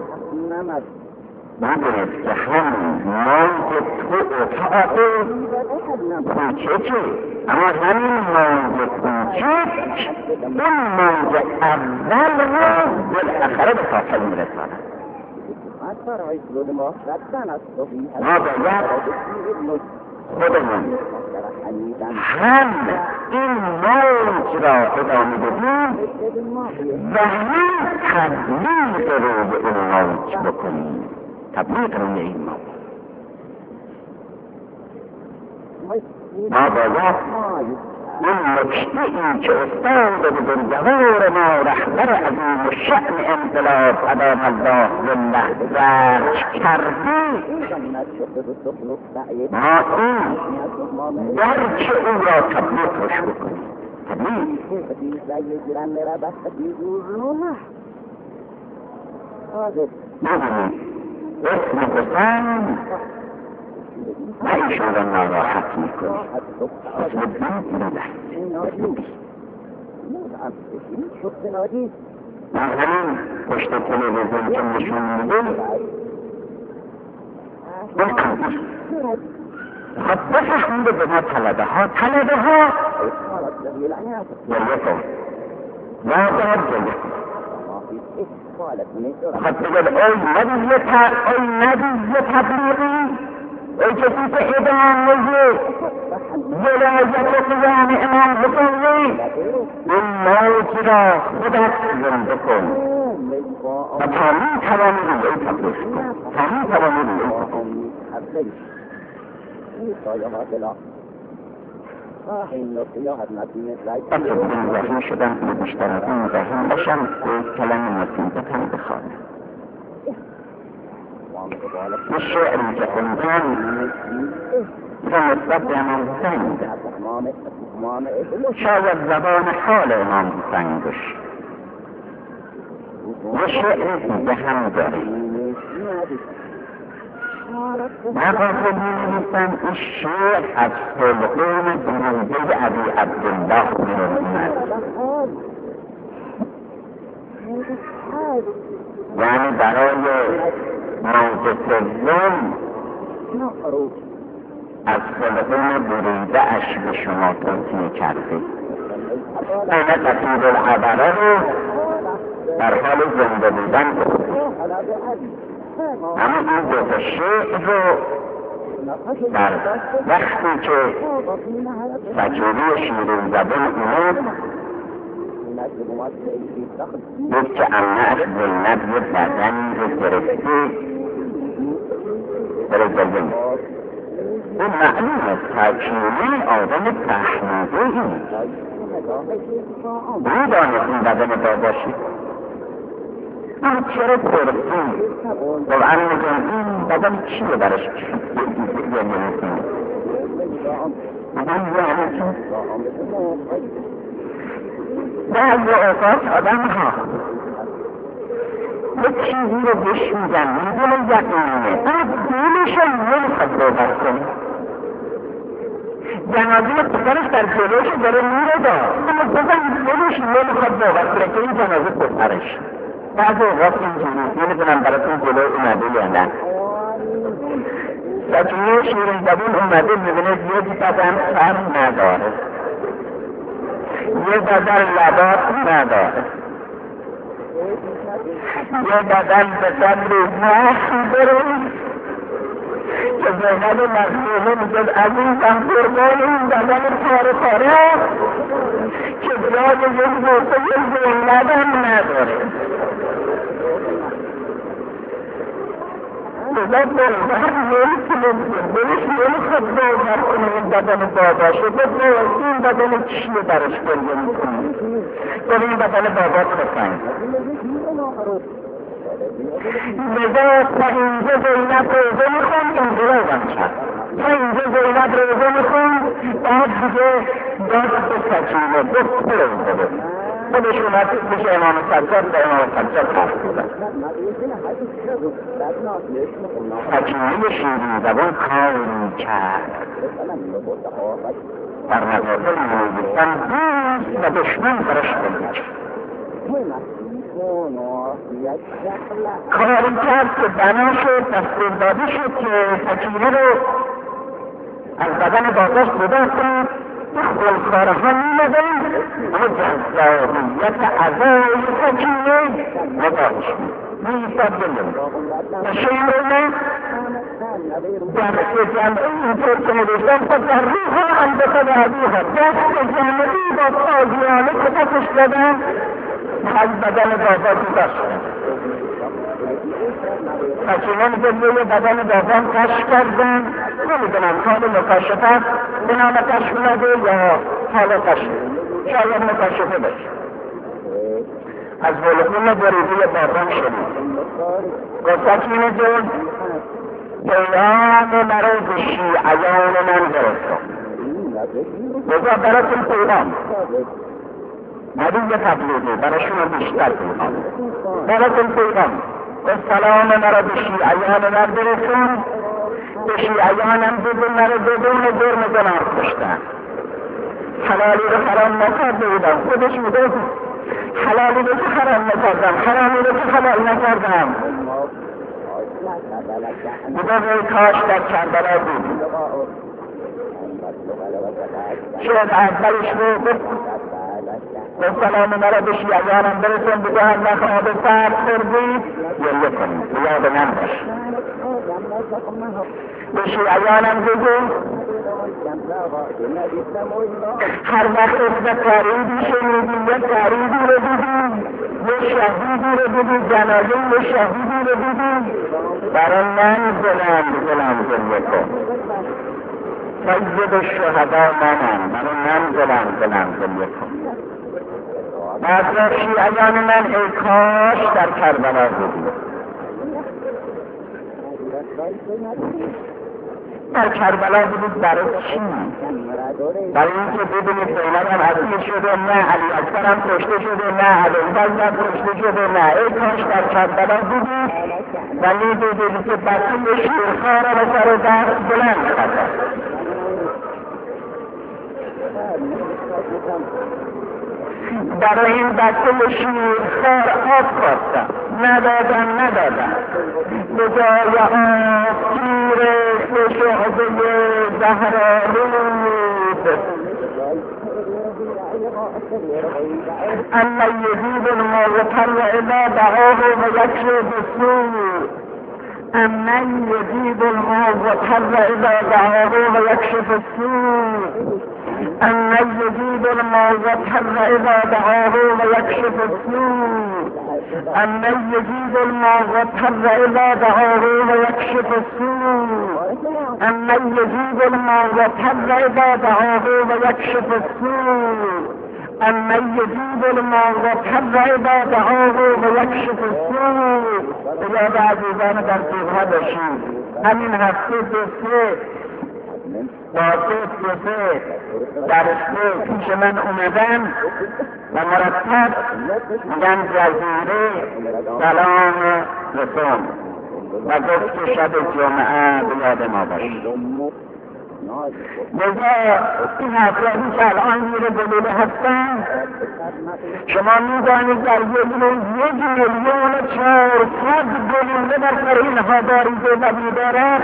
نبینید که همین مانگ تو اطاعت کوچکه، اما همین مانگ کوچک اون مانگ اول رو بالاخره به فاصل میرساند. ما باید خودمون هم این موج را ادامه بدیم و هم تبلیغ رو به این موج بکنیم. تبلیغ روی این موج ما باید این نکته ای که استاد بزرگوار ما رهبر عظیم الشأن انقلاب ادام الله ظله درج کرده ما این درج او را تبلیغ روش بکنیم. تبلیغ نبینید اسم حسین ایشون را ناراحت میکنی اسم بند ندهید. من همین پشت تلویزیون که نشون میدیم بکنید خب بفهمید به ما طلبه ها جلیتون نازد جلیتون خب بگید ای نبیه تبلیغی ای کسی که ادامه ولایت قیام امام حسین این موج را خودت زنده کن و تا می توانی روی تبلیغ کن، تا می توانی روی رحیم شدن که مشترکین رحیم باشم که کلم نصیبت هم بخوانم. این شعری که خوندم و نسبت به امام حسین بوده، شاید زبان حال امام حسین باشه. یه شعری که هم داره مقاصد می‌نویسم این شعر از خلقون بروده ابی عبدالله می‌آمد، یعنی برای موج سوم از خلقون بروده اش به شما توصیه کرده. این قصید العبره رو در حال زنده بودن گفته، اما این دو شعر رو در وقتی که سجوری شیرین زبان اومد بود که امنعش زینب یه بدنی رو گرفته برای زلیم. اون معلوم است تاکیلی آدم تحمیده این میدانست این بدن باباشی. اما چرا پرسیم واقعا میگم این بدن چیه برش یه نمیتیم من یعنی چون بعضی اوقات آدم ها یک چیزی رو بش میگن میدونه یقینه اما دلشون نمیخواد باور کنه. جنازه پسرش در جلوش داره میره اما بزن دلش نمیخواد باور کنه که این جنازه پسرش. بعضی اوقات اینجوری نمیدونم براتون جلو اومده یا نه. سجوری شیرین زبون اومده میبینه یه بدن سر نداره، یه بدن لباس نداره، یه بدن به قدر نخی داره، که زینب مظلومه میگه عزیزم قربان این بدن پاره پاره که جای یک بوسه زینبم نداره. بذات بلدر نمیخواد باور کنه این بدن باباشه، این بدن چیه برش گریه میکنه؟ برای این بدن بابا خسن لذا تا اینجا زینب روزه میخون، اینجا روزم کرد تا اینجا زینب روزه میخون، بعد دیگه دست به سکینه دست به روزه بود خودش اومد میشه امام سجاد به امام سجاد حرف بودن. سکینه شیرین زبان کاری کرد در مقابل نوزستان دوست و دشمن برش بگید کاری کرد که بنا شد دستور داده شد که سکینه رو از بدن بازاش جدا کنید. خلخاره ها میمدن و جذابیت عذای سکینه نداشت میساد بلند و شیرونه دست جمعی اینطور که نوشتن در روح اندسه به عدوها دست جمعی با تازیانه که دستش دادن از بدن بازا جدا شدن. سکینه میگه روی بدن بازان کشف کردن، نمیدونم حال مکاشفه به نام کشف نده یا حال کشف شاید مکاشفه باشه. از ولخون بریدی بابان شدید گفت سکینه جون پیام مرا به شیعیان من برسون بزا براتون پیغام مریض تبلیغی براشون بیشتر پیغام براتون پیغام و سلام مرا به شیعیان من برسون به شیعیانم بدون مرا بدون جرم گناه کشتن حلالی رو حرام نکرده بودم خودش میگه حلالی رو که حرام نکردم حرامی رو که حلال نکردم میگه وی کاش در کربلا بود شاید اولش رو و سلام مرا به شیعیانم برسون بگه هر وقت آب سرد خوردید گریه کنید یاد من باش به شیعیانم بگو هر وقت اسم تاریدی شنیدی یه تاریدی رو دیدی یه شهیدی رو دیدی جنازه یه شهیدی رو دیدی برای من زلم گریه کن سید الشهدا منم برای من زلم گریه کن. بعد شیعیان من ای کاش در کربلا بودی در کربلا بودید برای چی؟ برای اینکه ببینید زینب هم اسیر شده نه علی اکبر هم کشته شده نه ابوالفضل هم کشته شده نه ای کاش در کربلا بودید و میدیدید که بطول شیرخوار و سر دست بلند خطر برای این بطل شیرخوار آب خواستم ندادن به جای آب تیر به شعبه زهرآلود اما یزید المغتر اذا دعاه و یکشف السوء اما یزید المغتر اذا دعاه و یکشف السوء أن يزيد المغتر إذا دعاه ويكشف السوء أن يزيد المغتر إذا دعاه ويكشف السوء أن يزيد المغتر إذا دعاه ويكشف السوء أن يزيد المغتر إذا دعاه ويكشف السوء إذا عزیزان در پیغها باشید همین هفته دوسته دوسته درسته پیش من اومدن و مرتب میگن جزیره سلام رسون و گفت که شب جمعه به یاد ما باشید. لذا این افرادی که الان میره دلیله هستن شما میدانید در یک روز 1,400,000 دلیله در سر اینها باریده و بیدارد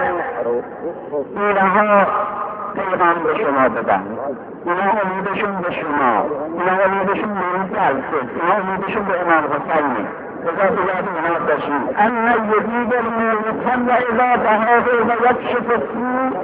اینها پیغام به شما بدن اینها امیدشون به شما اینها امیدشون به این جلسه اینها امیدشون به امام حسینه بذات یادینا بشید اما یجیب الملتن و اذا دهاده و یکشف السوء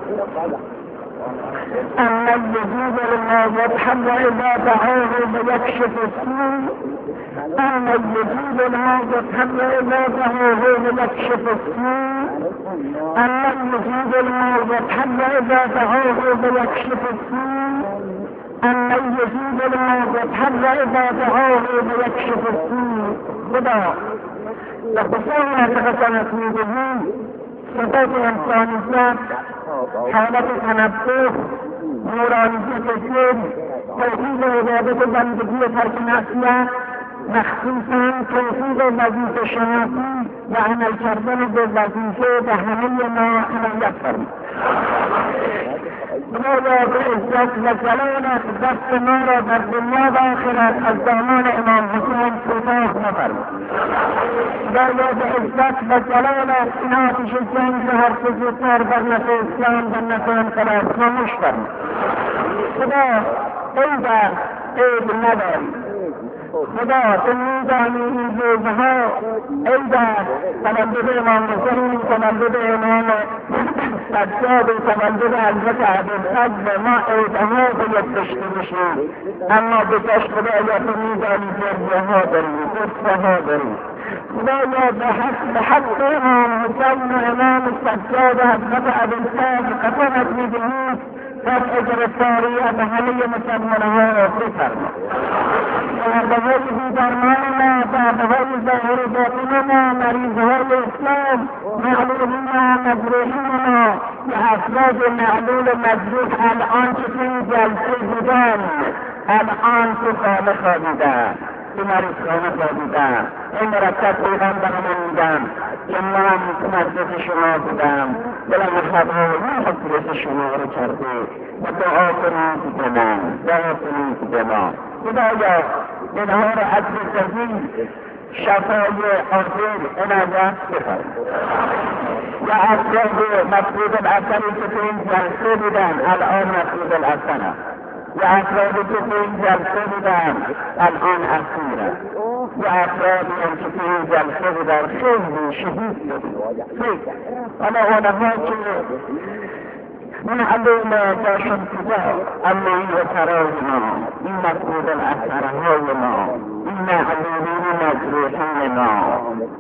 اما یجیب الملتن و اذا دهاده و یکشف السوء اما یجیب الملتن و اذا دهاده و یکشف السوء اما یجیب الملتن و اذا دهاده و یکشف السوء اما یجیب الملتن و اذا دهاده و یکشف السوء خدا لخصوصا تقسمت میدهی صفات انسانیت حالت تنبه نورانیت فکر توحید عبادت بندگی ترک معصیت مخصوصا توحید وظیفه شناسی و عمل کردن به وظیفه به همه ما عنایت فرمود. خدایا به عزت و جلالت دست ما را در دنیا و آخرت از دامان امام حسین کوتاه مفرمود. خدایا به عزت و جلالت این آتش جنگ را هر چه زودتر بر نفع اسلام و نفع انقلاب خاموش فرمود. خدا عیب عیب نداری. خدا تو میدانی این روزها عید است، تولد امام حسین، تولد امام سجاد و تولد حضرت ابوالفضل و ما عیدها باید داشته باشیم، اما بکش خدایا تو میدانی جرگه‌ها داریم، قصه‌ها داریم. خدایا به حق امام حسین و امام سجاد و حضرت ابوالفضل قسمت میدهیم رفع گرفتاری از همه مسلمانها را بفرما. دردهای بیدرمان ما، دردهای ظاهر و باطن ما، مریضهای اسلام، معلولین و مجروحین ما و افراد معلول و مجروح الان که تو این جلسه بودن، الان تو خانه خوابیدن، تو مریضخانه خوابیدن، این مرتب پیغام برمان میدن که من تو مجلس شما بودم، دلم خبر حضرت شما رو کرده و دعا کنید به من، دعا کنید به ما. خدایا اینها رو عجب جزیل شفای آخر عنایت بفرمای و افراد مفقود الاثری که تو این جلسه بودن الان مفقود الاثر و افرادی که تو این جلسه بودن الان اسیرند و افرادی هم که تو این جلسه بودن خیلی شهید شدن. اما آنها که معلوم باشد کجا، اما این اثرهای ما، این مفقود الاثرهای ما، این معلومین مجروحین ما،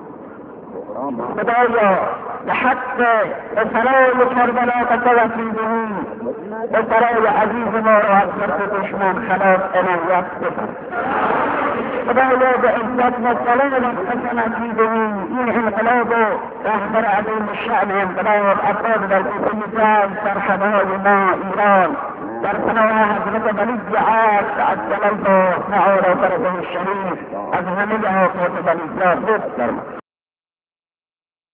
خدایا به حق اثرهای کربلا قسمت میدهیم، اثرهای عزیز ما را از دست دشمن خلاص عنایت بفرما. خدایا به عزت و جلالت قسمت میدهیم این انقلاب و رهبر عظیم الشأن انقلاب افراد در کوفه جنگ سرخدای ما ایران در پناه حضرت ولی عصر عجل الله تعالی فرجه الشریف از همه آفات ولی لطف فرما.